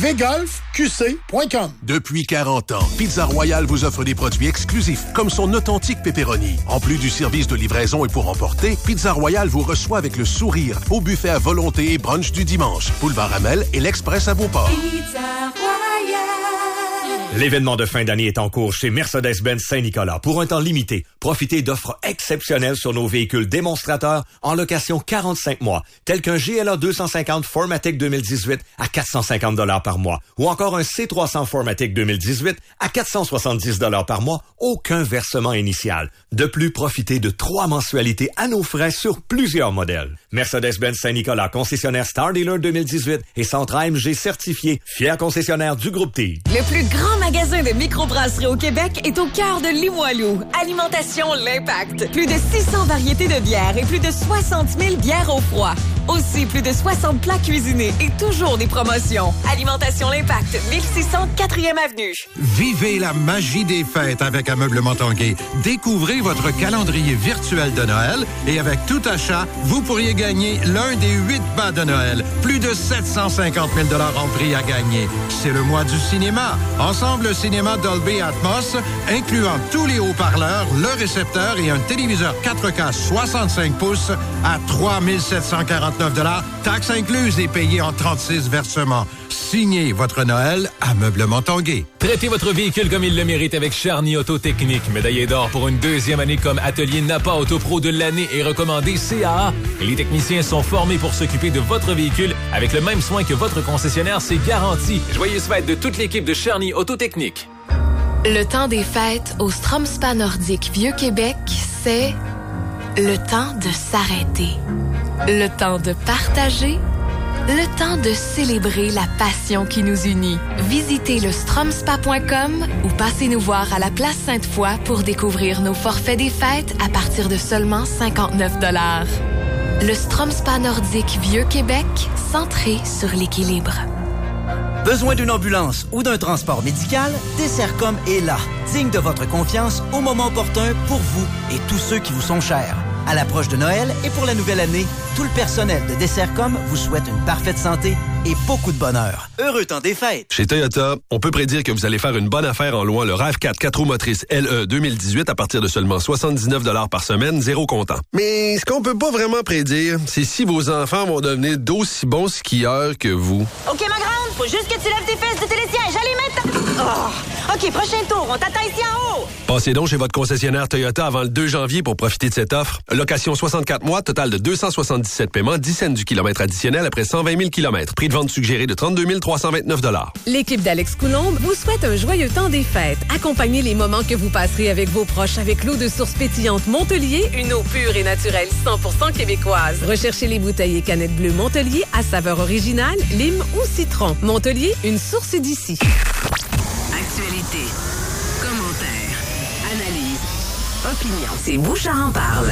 vgolfqc.com. Depuis 40 ans, Pizza Royale vous offre des produits exclusifs, comme son authentique pepperoni. En plus du service de livraison et pour emporter, Pizza Royale vous reçoit avec le sourire au buffet à volonté et brunch du dimanche. Boulevard Hamel et l'Express à Beauport. Pizza Royale. L'événement de fin d'année est en cours chez Mercedes-Benz Saint-Nicolas. Pour un temps limité, profitez d'offres exceptionnelles sur nos véhicules démonstrateurs en location 45 mois, tels qu'un GLA 250 4MATIC 2018 à 450 $ par mois, ou encore un C300 4MATIC 2018 à 470 $ par mois, aucun versement initial. De plus, profitez de 3 mensualités à nos frais sur plusieurs modèles. Mercedes-Benz Saint-Nicolas, concessionnaire Star Dealer 2018 et centre AMG certifié, fier concessionnaire du groupe TIR. Le plus grand magasin de microbrasserie au Québec est au cœur de Limoilou. Alimentation L'Impact. Plus de 600 variétés de bières et plus de 60 000 bières au froid. Aussi, plus de 60 plats cuisinés et toujours des promotions. Alimentation L'Impact, 1600 4e Avenue. Vivez la magie des fêtes avec Ameublement Tanguay. Découvrez votre calendrier virtuel de Noël et avec tout achat, vous pourriez gagner l'un des 8 bas de Noël. Plus de 750 000 $ en prix à gagner. C'est le mois du cinéma. Ensemble, le cinéma Dolby Atmos, incluant tous les haut-parleurs, le récepteur et un téléviseur 4K 65 pouces à 3 749 $, taxes incluses et payées en 36 versements. Signez votre Noël Ameublement Tanguay. Traitez votre véhicule comme il le mérite avec Charny Autotechnique. Médaillé d'or pour une 2e année comme atelier Napa Auto Pro de l'année et recommandé CAA. Et les techniciens sont formés pour s'occuper de votre véhicule avec le même soin que votre concessionnaire, c'est garanti. Joyeuses fêtes de toute l'équipe de Charny Autotechnique. Le temps des fêtes au Strom Spa Nordique Vieux-Québec, c'est le temps de s'arrêter. Le temps de partager. Le temps de célébrer la passion qui nous unit. Visitez le stromspa.com ou passez nous voir à la place Sainte-Foy pour découvrir nos forfaits des fêtes à partir de seulement 59 $. Le Strom Spa Nordique Vieux-Québec, centré sur l'équilibre. Besoin d'une ambulance ou d'un transport médical? Dessercom est là, digne de votre confiance au moment opportun pour vous et tous ceux qui vous sont chers. À l'approche de Noël et pour la nouvelle année, tout le personnel de Dessercom vous souhaite une parfaite santé et beaucoup de bonheur. Heureux temps des fêtes! Chez Toyota, on peut prédire que vous allez faire une bonne affaire en louant le RAV4 4roues motrices LE 2018 à partir de seulement 79 $ par semaine, 0 comptant. Mais ce qu'on peut pas vraiment prédire, c'est si vos enfants vont devenir d'aussi bons skieurs que vous. OK, ma grande, faut juste que tu lèves tes fesses de télésiège. Allez, maintenant! Oh! OK, prochain tour, on t'attend ici en haut. Passez donc chez votre concessionnaire Toyota avant le 2 janvier pour profiter de cette offre. Location 64 mois, total de 277 paiements, 10 cents du kilomètre additionnel après 120 000 kilomètres. Prix de vente suggéré de 32 329 $. L'équipe d'Alex Coulombe vous souhaite un joyeux temps des fêtes. Accompagnez les moments que vous passerez avec vos proches avec l'eau de source pétillante Montelier, une eau pure et naturelle 100% québécoise. Recherchez les bouteilles et canettes bleues Montelier à saveur originale, lime ou citron. Montelier, une source d'ici. Actualité, commentaires, analyse, opinion. C'est Bouchard en parle.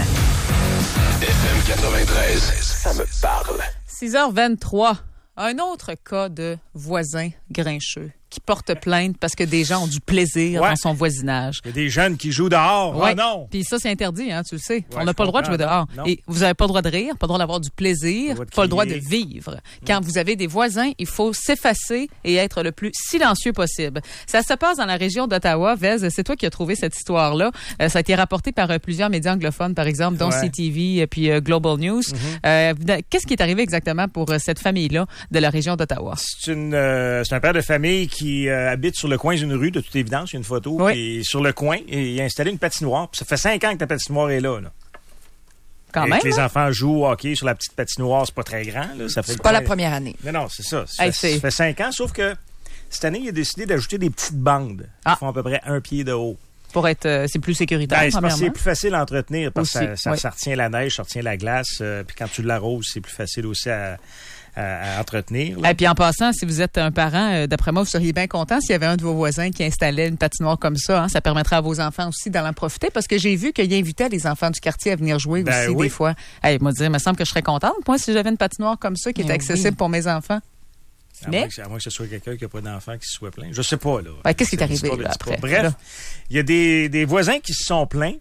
FM 93, ça me parle. 6h23. Un autre cas de voisin grincheux qui porte plainte parce que des gens ont du plaisir dans son voisinage. Il y a des jeunes qui jouent dehors. Ouais. Oh non! Puis ça, c'est interdit, hein, tu le sais. Ouais, on n'a pas le droit de jouer dehors. Non. Et vous n'avez pas le droit de rire, pas le droit d'avoir du plaisir, pas le droit de vivre. Quand vous avez des voisins, il faut s'effacer et être le plus silencieux possible. Ça se passe dans la région d'Ottawa. Vez, c'est toi qui as trouvé cette histoire-là. Ça a été rapporté par plusieurs médias anglophones, par exemple, dont CTV et puis Global News. Qu'est-ce qui est arrivé exactement pour cette famille-là de la région d'Ottawa? C'est un père de famille qui habite sur le coin d'une rue, de toute évidence. Il y a une photo. Puis sur le coin, et il a installé une patinoire. Puis ça fait 5 ans que ta patinoire est là. Quand même. Les enfants jouent au hockey sur la petite patinoire, c'est pas très grand. Là. Ça fait c'est pas la première année. Non, c'est ça. Ça fait 5 ans, sauf que cette année, il a décidé d'ajouter des petites bandes qui font à peu près 1 pied de haut. Pour être, c'est plus sécuritaire, c'est plus facile à entretenir parce que ça retient la neige, ça retient la glace. Puis quand tu l'arroses, c'est plus facile aussi à entretenir. Et puis en passant, si vous êtes un parent, d'après moi, vous seriez bien content s'il y avait un de vos voisins qui installait une patinoire comme ça. Hein. Ça permettrait à vos enfants aussi d'en en profiter parce que j'ai vu qu'il invitait les enfants du quartier à venir jouer aussi des fois. Hey, moi, il me semble que je serais contente, moi, si j'avais une patinoire comme ça qui était accessible pour mes enfants. À moins que ce soit quelqu'un qui n'a pas d'enfants qui se soit plaint. Je sais pas, là. Qu'est-ce qui est arrivé là, après? Bref, il y a des voisins qui se sont plaints.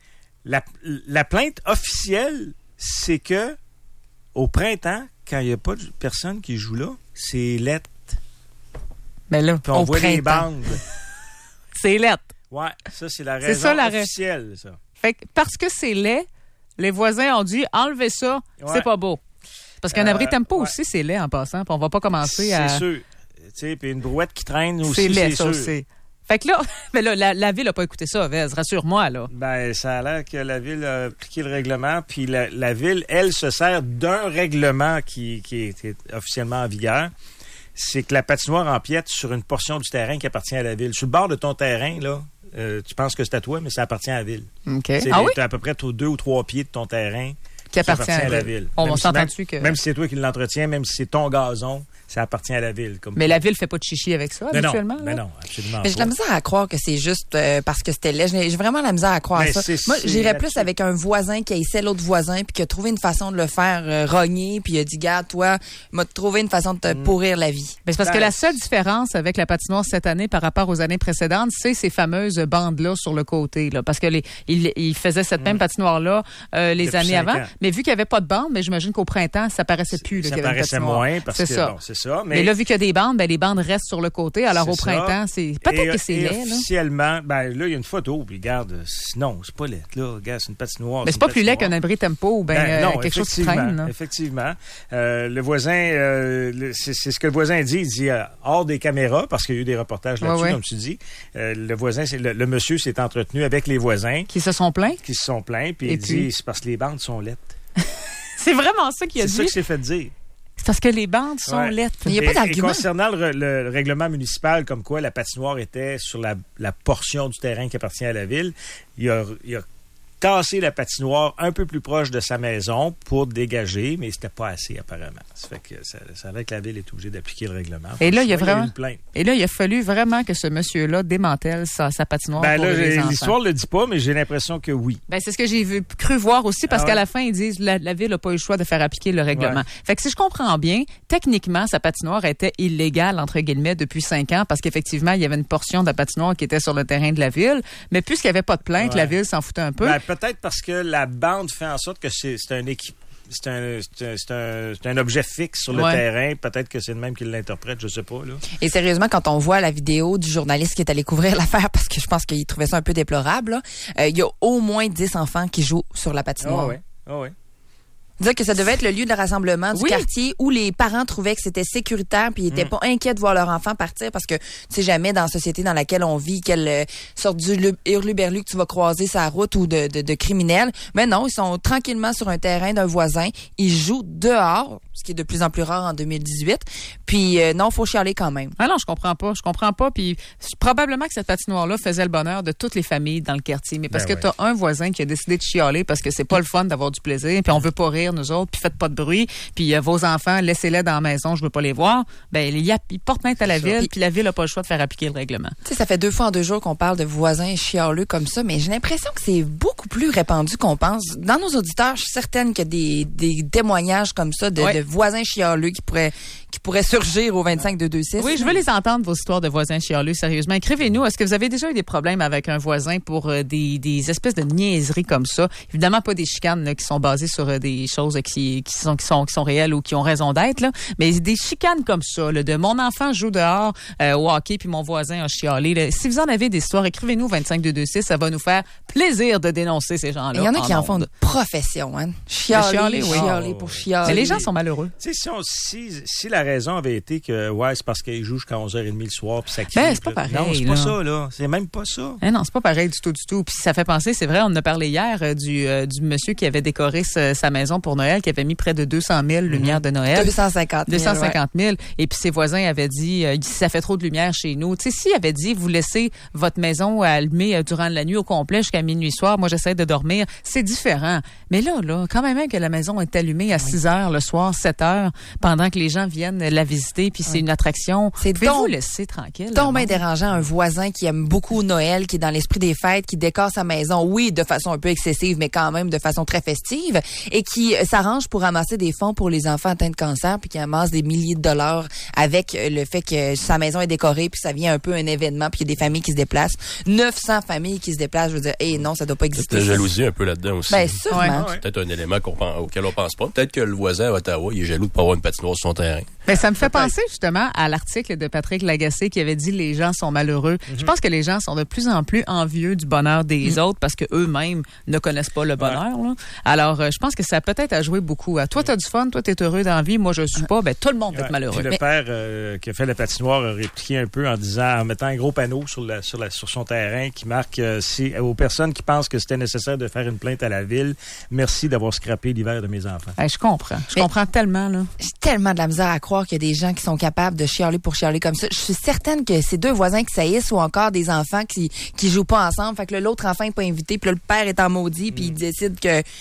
La plainte officielle, c'est que au printemps, quand il n'y a pas de personne qui joue là, c'est lettre. Mais là, puis on voit les bandes. C'est lettre. Ouais, ça, c'est la raison officielle, ça. Fait que parce que c'est laid, les voisins ont dit enlevez ça, c'est pas beau. Parce qu'un abri tempo aussi, c'est laid en passant. Puis on va pas commencer à. C'est sûr. Tu sais, puis une brouette qui traîne aussi, c'est laid, ça aussi. Fait que là, mais là, la ville n'a pas écouté ça, Vez, rassure-moi, là. Ben, ça a l'air que la ville a appliqué le règlement, puis la ville, elle, se sert d'un règlement qui est officiellement en vigueur. C'est que la patinoire empiète sur une portion du terrain qui appartient à la ville. Sur le bord de ton terrain, là, tu penses que c'est à toi, mais ça appartient à la ville. OK. T'as à peu près 2 ou 3 pieds de ton terrain qui appartient à la ville. On s'entend dessus que... Même si c'est toi qui l'entretiens, même si c'est ton gazon, ça appartient à la ville. Mais la ville fait pas de chichi avec ça, habituellement? Mais non, absolument pas. J'ai de la misère à croire que c'est juste parce que c'était laid. J'ai vraiment la misère à croire ça. Moi, j'irais plus avec un voisin qui haïssait l'autre voisin puis qui a trouvé une façon de le faire rogner puis il a dit, garde, toi, m'a trouvé une façon de te pourrir la vie. Mais c'est parce que la seule différence avec la patinoire cette année par rapport aux années précédentes, c'est ces fameuses bandes-là sur le côté. Là, parce que il faisait cette même patinoire-là les années avant. Mais vu qu'il n'y avait pas de bande, mais j'imagine qu'au printemps, ça paraissait plus. Là, ça paraissait moins parce que c'est ça. Mais là, vu qu'il y a des bandes, les bandes restent sur le côté. Alors au printemps, c'est peut-être que c'est laid. Officiellement, là, il y a une photo, puis regarde, non, c'est pas laid. Là, regarde, c'est une patinoire. Mais c'est pas plus laid qu'un abri tempo ou quelque chose qui traîne. Là. Effectivement. Le voisin, c'est ce que le voisin dit. Il dit hors des caméras, parce qu'il y a eu des reportages là-dessus, comme tu dis. Le voisin, le monsieur s'est entretenu avec les voisins. Qui se sont plaints. Puis il dit, c'est parce que les bandes sont laides. C'est vraiment ça qu'il a dit. C'est ça que c'est fait dire. C'est parce que les bandes sont lettres. Il n'y a pas d'argument. Et concernant le règlement municipal, comme quoi la patinoire était sur la portion du terrain qui appartient à la ville, il a cassé la patinoire un peu plus proche de sa maison pour dégager, mais c'était pas assez apparemment. Ça fait que ça a l'air que la ville est obligée d'appliquer le règlement. Et là, il a fallu vraiment que ce monsieur-là démantèle sa patinoire pour les enfants. L'histoire le dit pas, mais j'ai l'impression que oui. C'est ce que j'ai cru voir aussi, parce qu'à la fin, ils disent la ville n'a pas eu le choix de faire appliquer le règlement. Fait que si je comprends bien, techniquement, sa patinoire était illégale, entre guillemets, depuis 5 ans, parce qu'effectivement, il y avait une portion de la patinoire qui était sur le terrain de la ville, mais puisqu'il n'y avait pas de plainte, la ville s'en foutait un peu. Peut-être parce que la bande fait en sorte que c'est un équipement. C'est un objet fixe sur le terrain. Peut-être que c'est le même qui l'interprète, je sais pas. Là. Et sérieusement, quand on voit la vidéo du journaliste qui est allé couvrir l'affaire, parce que je pense qu'il trouvait ça un peu déplorable, il y a au moins 10 enfants qui jouent sur la patinoire. Oui. Dire que ça devait être le lieu de rassemblement du quartier où les parents trouvaient que c'était sécuritaire puis ils étaient pas inquiets de voir leur enfant partir parce que tu sais jamais dans la société dans laquelle on vit quelle sorte d'hurluberlu que tu vas croiser sa route ou de criminels. Mais non, ils sont tranquillement sur un terrain d'un voisin. Ils jouent dehors, ce qui est de plus en plus rare en 2018. Puis non, faut chialer quand même. Ah non, je comprends pas. Puis probablement que cette patinoire-là faisait le bonheur de toutes les familles dans le quartier. Mais parce que t'as un voisin qui a décidé de chialer parce que c'est pas le fun d'avoir du plaisir, puis on veut pas rire nous autres, puis faites pas de bruit, puis vos enfants, laissez-les dans la maison, je veux pas les voir. Ben ils portent plainte à la ville, puis la ville a pas le choix de faire appliquer le règlement. Tu sais, ça fait 2 fois en 2 jours qu'on parle de voisins chialeux comme ça, mais j'ai l'impression que c'est beaucoup plus répandu qu'on pense. Dans nos auditeurs, je suis certaine qu'il y a des témoignages comme ça de voisins chialeux qui pourraient surgir au 25-226. Oui, je veux les entendre, vos histoires de voisins chialeux, sérieusement. Écrivez-nous, est-ce que vous avez déjà eu des problèmes avec un voisin pour des espèces de niaiseries comme ça? Évidemment, pas des chicanes là, qui sont basées sur des choses qui sont réelles ou qui ont raison d'être, là, mais des chicanes comme ça, là, de mon enfant joue dehors au hockey puis mon voisin a chialé. Là. Si vous en avez des histoires, écrivez-nous 25226, ça va nous faire plaisir de dénoncer ces gens-là. Il y en a qui en font une profession, hein? Chialer pour chialer. Mais les gens sont malheureux. Tu sais, si la raison avait été que c'est parce qu'ils jouent jusqu'à 11h30 le soir puis ça crie. Ben, c'est pas pareil. Non, c'est pas ça, là. C'est même pas ça. Non, c'est pas pareil du tout. Puis ça fait penser, c'est vrai, on en a parlé hier du monsieur qui avait décoré sa maison pour Noël, qui avait mis près de 200 000 lumières de Noël. 250 000. Et puis ses voisins avaient dit, ça fait trop de lumière chez nous. Tu sais, s'il avait dit, vous laissez votre maison allumée durant la nuit au complet jusqu'à minuit soir, moi j'essaie de dormir, c'est différent. Mais là, quand même que la maison est allumée à 6 heures le soir, 7 heures, pendant que les gens viennent la visiter, puis c'est une attraction. Pouvez-vous laisser tranquille? C'est bien dérangeant un voisin qui aime beaucoup Noël, qui est dans l'esprit des fêtes, qui décore sa maison, oui, de façon un peu excessive, mais quand même de façon très festive, et qui s'arrange pour ramasser des fonds pour les enfants atteints de cancer, puis qui amasse des milliers de dollars avec le fait que sa maison est décorée, puis ça vient un peu un événement, puis il y a des familles qui se déplacent. 900 familles qui se déplacent, je veux dire, non, ça doit pas exister. Peut-être la jalousie un peu là-dedans aussi. Ben, sûrement. C'est peut-être un élément auquel on pense pas. Peut-être que le voisin à Ottawa, il est jaloux de pas avoir une patinoire sur son terrain. Mais ça me fait penser justement à l'article de Patrick Lagacé qui avait dit les gens sont malheureux. Je pense que les gens sont de plus en plus envieux du bonheur des autres parce que eux-mêmes ne connaissent pas le bonheur. Là. Alors, je pense que ça a peut-être à jouer beaucoup. Toi, t'as du fun, toi, t'es heureux dans la vie, moi, je suis pas. Ben, tout le monde va être malheureux. Puis le père qui a fait la patinoire a répliqué un peu en mettant un gros panneau sur son terrain qui marque aux personnes qui pensent que c'était nécessaire de faire une plainte à la ville. Merci d'avoir scrappé l'hiver de mes enfants. Je comprends. Je comprends tellement. Là. J'ai tellement de la misère à croire qu'il y a des gens qui sont capables de chialer pour chialer comme ça. Je suis certaine que c'est 2 voisins qui saillissent ou encore des enfants qui jouent pas ensemble. Fait que l'autre enfant n'est pas invité, puis là, le père est en maudit, puis il décide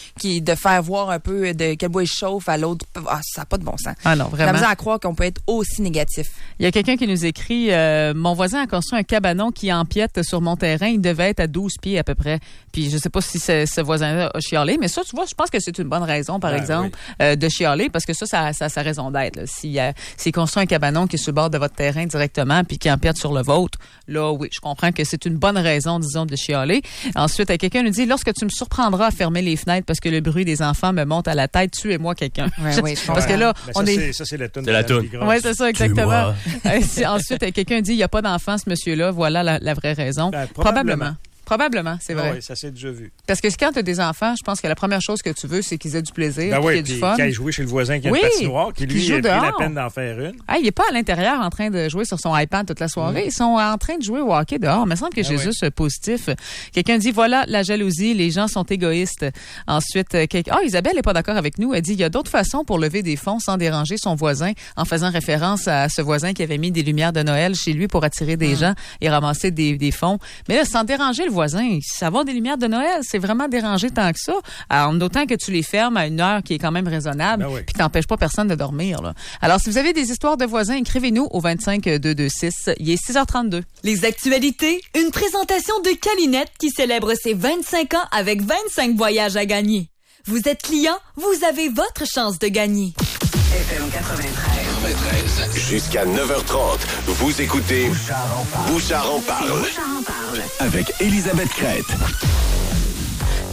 de faire voir un peu de quel bois il chauffe à l'autre. Ça n'a pas de bon sens. Ah non, vraiment. J'ai la misère à croire qu'on peut être aussi négatif. Il y a quelqu'un qui nous écrit mon voisin a construit un cabanon qui empiète sur mon terrain. Il devait être à 12 pieds à peu près. Puis je sais pas si ce voisin-là a chialé, mais ça, tu vois, je pense que c'est une bonne raison, par exemple, de chialer, parce que ça a sa raison d'être. S'il construit un cabanon qui est sur le bord de votre terrain directement puis qui empiète sur le vôtre, là, oui, je comprends que c'est une bonne raison, disons, de chialer. Ensuite, quelqu'un nous dit, lorsque tu me surprendras à fermer les fenêtres parce que le bruit des enfants me monte à la tête, tuez-moi quelqu'un. Parce que là, ça, c'est la toune. C'est la toune. Oui, c'est ça, exactement. Ensuite, quelqu'un dit, il n'y a pas d'enfant, ce monsieur-là. Voilà la vraie raison. Probablement, c'est vrai. Oui, ça s'est déjà vu. Parce que quand tu as des enfants, je pense que la première chose que tu veux, c'est qu'ils aient du plaisir, qu'ils aient du fun. Qu'ils aillent jouer chez le voisin qui a une patinoire, qui lui a pris la peine d'en faire une. Il n'est pas à l'intérieur en train de jouer sur son iPad toute la soirée. Ils sont en train de jouer au hockey dehors. Il me semble que j'ai juste positif. Quelqu'un dit, voilà, la jalousie, les gens sont égoïstes. Ensuite, Isabelle n'est pas d'accord avec nous. Elle dit, il y a d'autres façons pour lever des fonds sans déranger son voisin, en faisant référence à ce voisin qui avait mis des lumières de Noël chez lui pour attirer des gens et ramasser des fonds. Mais là, sans déranger le voisin, ça va des lumières de Noël, c'est vraiment déranger tant que ça. Alors, d'autant que tu les fermes à une heure qui est quand même raisonnable, puis t'empêches pas personne de dormir. Là. Alors, si vous avez des histoires de voisins, écrivez-nous au 25226. Il est 6h32. Les actualités, une présentation de Calinette qui célèbre ses 25 ans avec 25 voyages à gagner. Vous êtes client, vous avez votre chance de gagner. FM 93. Jusqu'à 9h30, vous écoutez Bouchard en parle. Avec Elisabeth Crête.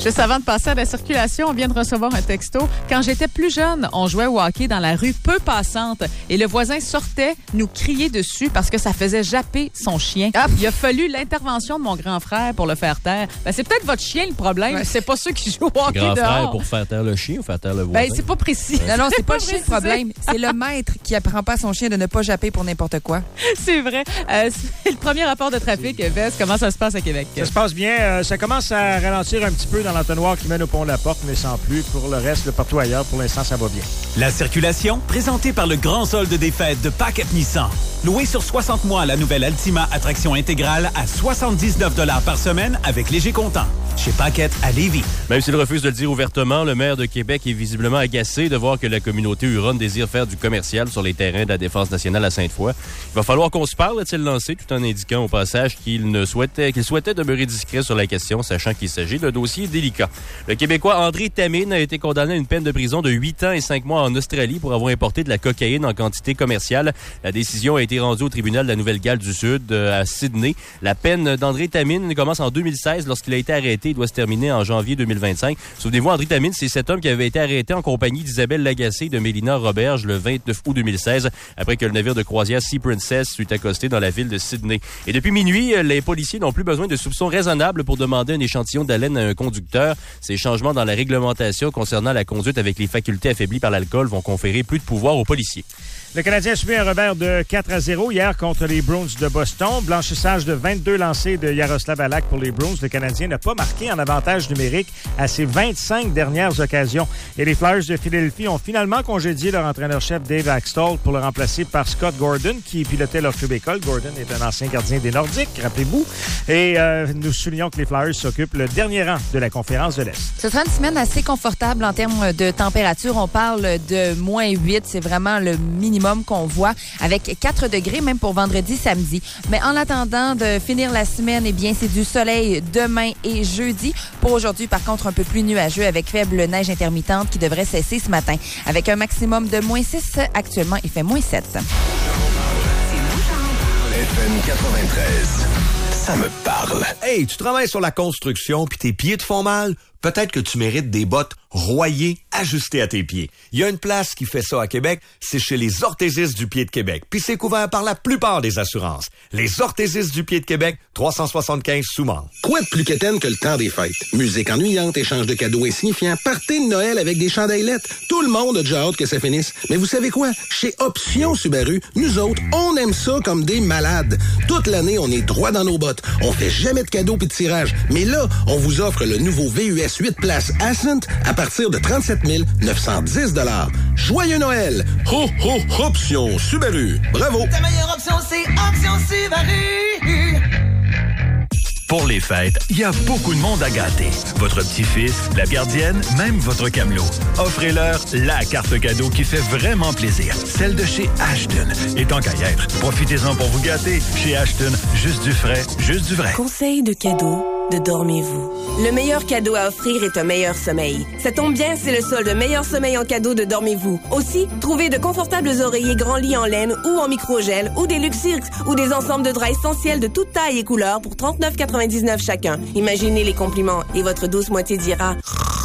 Juste avant de passer à la circulation, on vient de recevoir un texto. Quand j'étais plus jeune, on jouait au hockey dans la rue peu passante et le voisin sortait nous crier dessus parce que ça faisait japper son chien. Il a fallu l'intervention de mon grand frère pour le faire taire. Ben, c'est peut-être votre chien le problème. C'est pas ceux qui jouent au hockey grand dehors. frère pour faire taire le chien ou faire taire le voisin? Ben, c'est pas précis. Non, c'est pas le chien le problème. C'est le maître qui apprend pas à son chien de ne pas japper pour n'importe quoi. C'est vrai. C'est le premier rapport de trafic. Vest, comment ça se passe à Québec? Ça se passe bien. Ça commence à ralentir un petit peu dans l'entonnoir qui mène au pont de la Porte, mais sans plus. Pour le reste, partout ailleurs, pour l'instant, ça va bien. La circulation, présentée par le grand solde des fêtes de Paquette Nissan. Loué sur 60 mois la nouvelle Altima Attraction intégrale à 79 $ par semaine avec léger comptant. Chez Paquette à Lévis. Même s'il refuse de le dire ouvertement, le maire de Québec est visiblement agacé de voir que la communauté Huronne désire faire du commercial sur les terrains de la Défense nationale à Sainte-Foy. Il va falloir qu'on se parle, a-t-il lancé, tout en indiquant au passage qu'il souhaitait demeurer discret sur la question, sachant qu'il s'agit d'un dossier délicat. Le Québécois André Tamine a été condamné à une peine de prison de 8 ans et 5 mois en Australie pour avoir importé de la cocaïne en quantité commerciale. La décision a été rendue au tribunal de la Nouvelle-Galles du Sud à Sydney. La peine d'André Tamine commence en 2016 lorsqu'il a été arrêté. Il doit se terminer en janvier 2025. Souvenez-vous, André Tamine, c'est cet homme qui avait été arrêté en compagnie d'Isabelle Lagacé et de Mélina Roberge le 29 août 2016 après que le navire de croisière Sea Princess fut accosté dans la ville de Sydney. Et depuis minuit, les policiers n'ont plus besoin de soupçons raisonnables pour demander un échantillon d'haleine à un conducteur. Ces changements dans la réglementation concernant la conduite avec les facultés affaiblies par l'alcool vont conférer plus de pouvoir aux policiers. Le Canadien a subi un revers de 4-0 hier contre les Bruins de Boston. Blanchissage de 22 lancés de Yaroslav Halak pour les Bruins. Le Canadien n'a pas marqué en avantage numérique à ses 25 dernières occasions. Et les Flyers de Philadelphie ont finalement congédié leur entraîneur-chef Dave Axtell pour le remplacer par Scott Gordon, qui pilotait leur club école. Gordon est un ancien gardien des Nordiques, rappelez-vous. Et nous soulignons que les Flyers s'occupent le dernier rang de la conférence de l'Est. Ce sera une semaine assez confortable en termes de température. On parle de moins 8. C'est vraiment le minimum qu'on voit avec 4 degrés, même pour vendredi, samedi. Mais en attendant de finir la semaine, eh bien, c'est du soleil demain et jeudi. Pour aujourd'hui, par contre, un peu plus nuageux avec faible neige intermittente qui devrait cesser ce matin. Avec un maximum de moins 6, actuellement, il fait moins 7. FM 93. Ça me parle. Hey, tu travailles sur la construction puis tes pieds te font mal? Peut-être que tu mérites des bottes Royer ajustées à tes pieds. Il y a une place qui fait ça à Québec, c'est chez les Orthésistes du Pied de Québec. Puis c'est couvert par la plupart des assurances. Les Orthésistes du Pied de Québec, 375 Soumans. Quoi de plus quétaine que le temps des fêtes? Musique ennuyante, échange de cadeaux insignifiants, party de Noël avec des chandeliers. Tout le monde a déjà hâte que ça finisse. Mais vous savez quoi? Chez Option Subaru, nous autres, on aime ça comme des malades. Toute l'année, on est droit dans nos bottes. On fait jamais de cadeaux pis de tirage. Mais là, on vous offre le nouveau VUS 8 places Ascent à partir de 37 910 $. Joyeux Noël! Ho, ho, Option Subaru. Bravo! Ta meilleure option, c'est Option Subaru! Pour les fêtes, il y a beaucoup de monde à gâter. Votre petit-fils, la gardienne, même votre camelot. Offrez-leur la carte cadeau qui fait vraiment plaisir. Celle de chez Ashton. Et tant qu'à y être, profitez-en pour vous gâter. Chez Ashton, juste du frais, juste du vrai. Conseil de cadeau de Dormez-vous. Le meilleur cadeau à offrir est un meilleur sommeil. Ça tombe bien, c'est le solde meilleur sommeil en cadeau de Dormez-vous. Aussi, trouvez de confortables oreillers grands lits en laine ou en microgel ou des Luxirx ou des ensembles de draps essentiels de toute taille et couleur pour 39,99 chacun. Imaginez les compliments et votre douce moitié dira...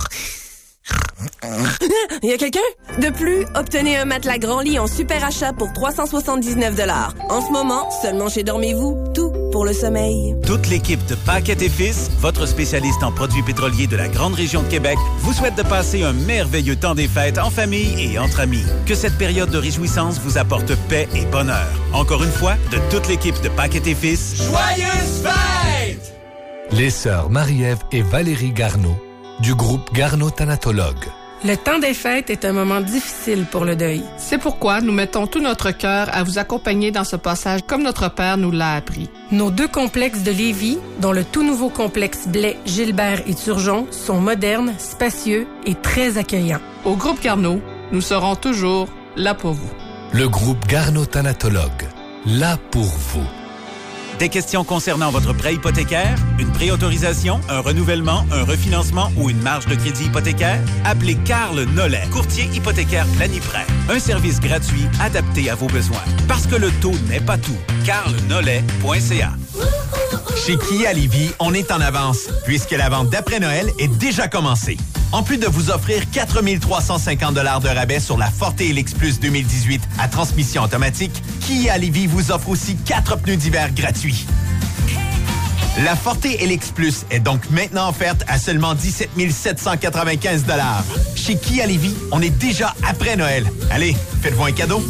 Il y a quelqu'un? De plus, obtenez un matelas grand lit en super achat pour 379 $. En ce moment, seulement chez Dormez-vous, tout pour le sommeil. Toute l'équipe de Paquette et Fils, votre spécialiste en produits pétroliers de la grande région de Québec, vous souhaite de passer un merveilleux temps des fêtes en famille et entre amis. Que cette période de réjouissance vous apporte paix et bonheur. Encore une fois, de toute l'équipe de Paquette et Fils, Joyeuses fêtes! Les sœurs Marie-Ève et Valérie Garneau du groupe Garneau Thanatologue. Le temps des fêtes est un moment difficile pour le deuil. C'est pourquoi nous mettons tout notre cœur à vous accompagner dans ce passage comme notre père nous l'a appris. Nos 2 complexes de Lévis, dont le tout nouveau complexe Blais, Gilbert et Turgeon, sont modernes, spacieux et très accueillants. Au groupe Garneau, nous serons toujours là pour vous. Le groupe Garneau Thanatologue, là pour vous. Des questions concernant votre prêt hypothécaire, une préautorisation, un renouvellement, un refinancement ou une marge de crédit hypothécaire? Appelez Carl Nollet, courtier hypothécaire Planiprêt. Un service gratuit adapté à vos besoins. Parce que le taux n'est pas tout. carlnollet.ca Chez Kia Lévis, on est en avance, puisque la vente d'après Noël est déjà commencée. En plus de vous offrir 4 350 $ de rabais sur la Forte Helix Plus 2018 à transmission automatique, Kia Lévis vous offre aussi 4 pneus d'hiver gratuits. La Forte Helix Plus est donc maintenant offerte à seulement 17 795 $. Chez Kia Lévis, on est déjà après Noël. Allez, faites-vous un cadeau.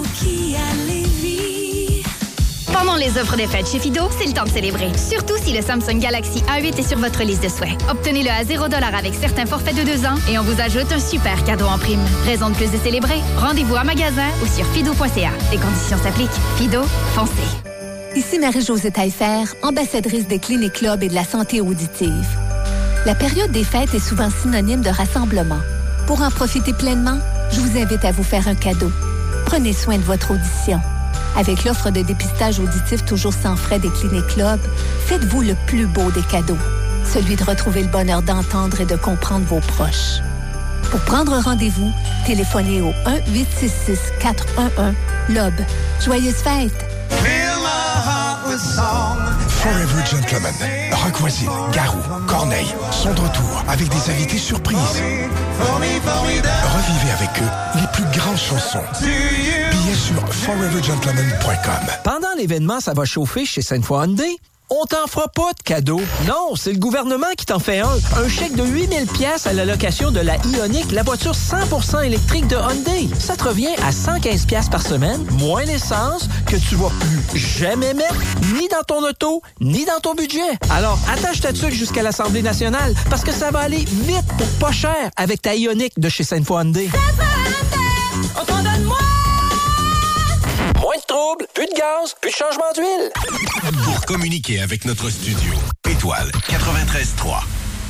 Pendant les offres des fêtes chez Fido, c'est le temps de célébrer. Surtout si le Samsung Galaxy A8 est sur votre liste de souhaits. Obtenez-le à 0 $ avec certains forfaits de 2 ans et on vous ajoute un super cadeau en prime. Raison de plus de célébrer. Rendez-vous à magasin ou sur fido.ca. Les conditions s'appliquent. Fido, foncez. Ici Marie-Josée Taillefer, ambassadrice des Cliniques Club et de la santé auditive. La période des fêtes est souvent synonyme de rassemblement. Pour en profiter pleinement, je vous invite à vous faire un cadeau. Prenez soin de votre audition. Avec l'offre de dépistage auditif toujours sans frais des Cliniques Club, faites-vous le plus beau des cadeaux, celui de retrouver le bonheur d'entendre et de comprendre vos proches. Pour prendre rendez-vous, téléphonez au 1-866-411-LOB. Joyeuses fêtes! Forever Gentlemen, Rock Voisine, Garou, Corneille sont de retour avec des invités surprises. Revivez avec eux les plus grandes chansons. Billets sur forevergentlemen.com. Pendant l'événement, ça va chauffer chez Sainte-Foy Hyundai. On t'en fera pas de cadeau. Non, c'est le gouvernement qui t'en fait un. Un chèque de 8 000 $ à la location de la Ioniq, la voiture 100% électrique de Hyundai. Ça te revient à 115 $ par semaine, moins l'essence, que tu vas plus jamais mettre, ni dans ton auto, ni dans ton budget. Alors, attache ta tuque jusqu'à l'Assemblée nationale, parce que ça va aller vite pour pas cher avec ta Ioniq de chez Sainte-Foy Hyundai. On t'en donne moins! Moins de troubles, plus de gaz, plus de changement d'huile. Pour communiquer avec notre studio, étoile 93.3.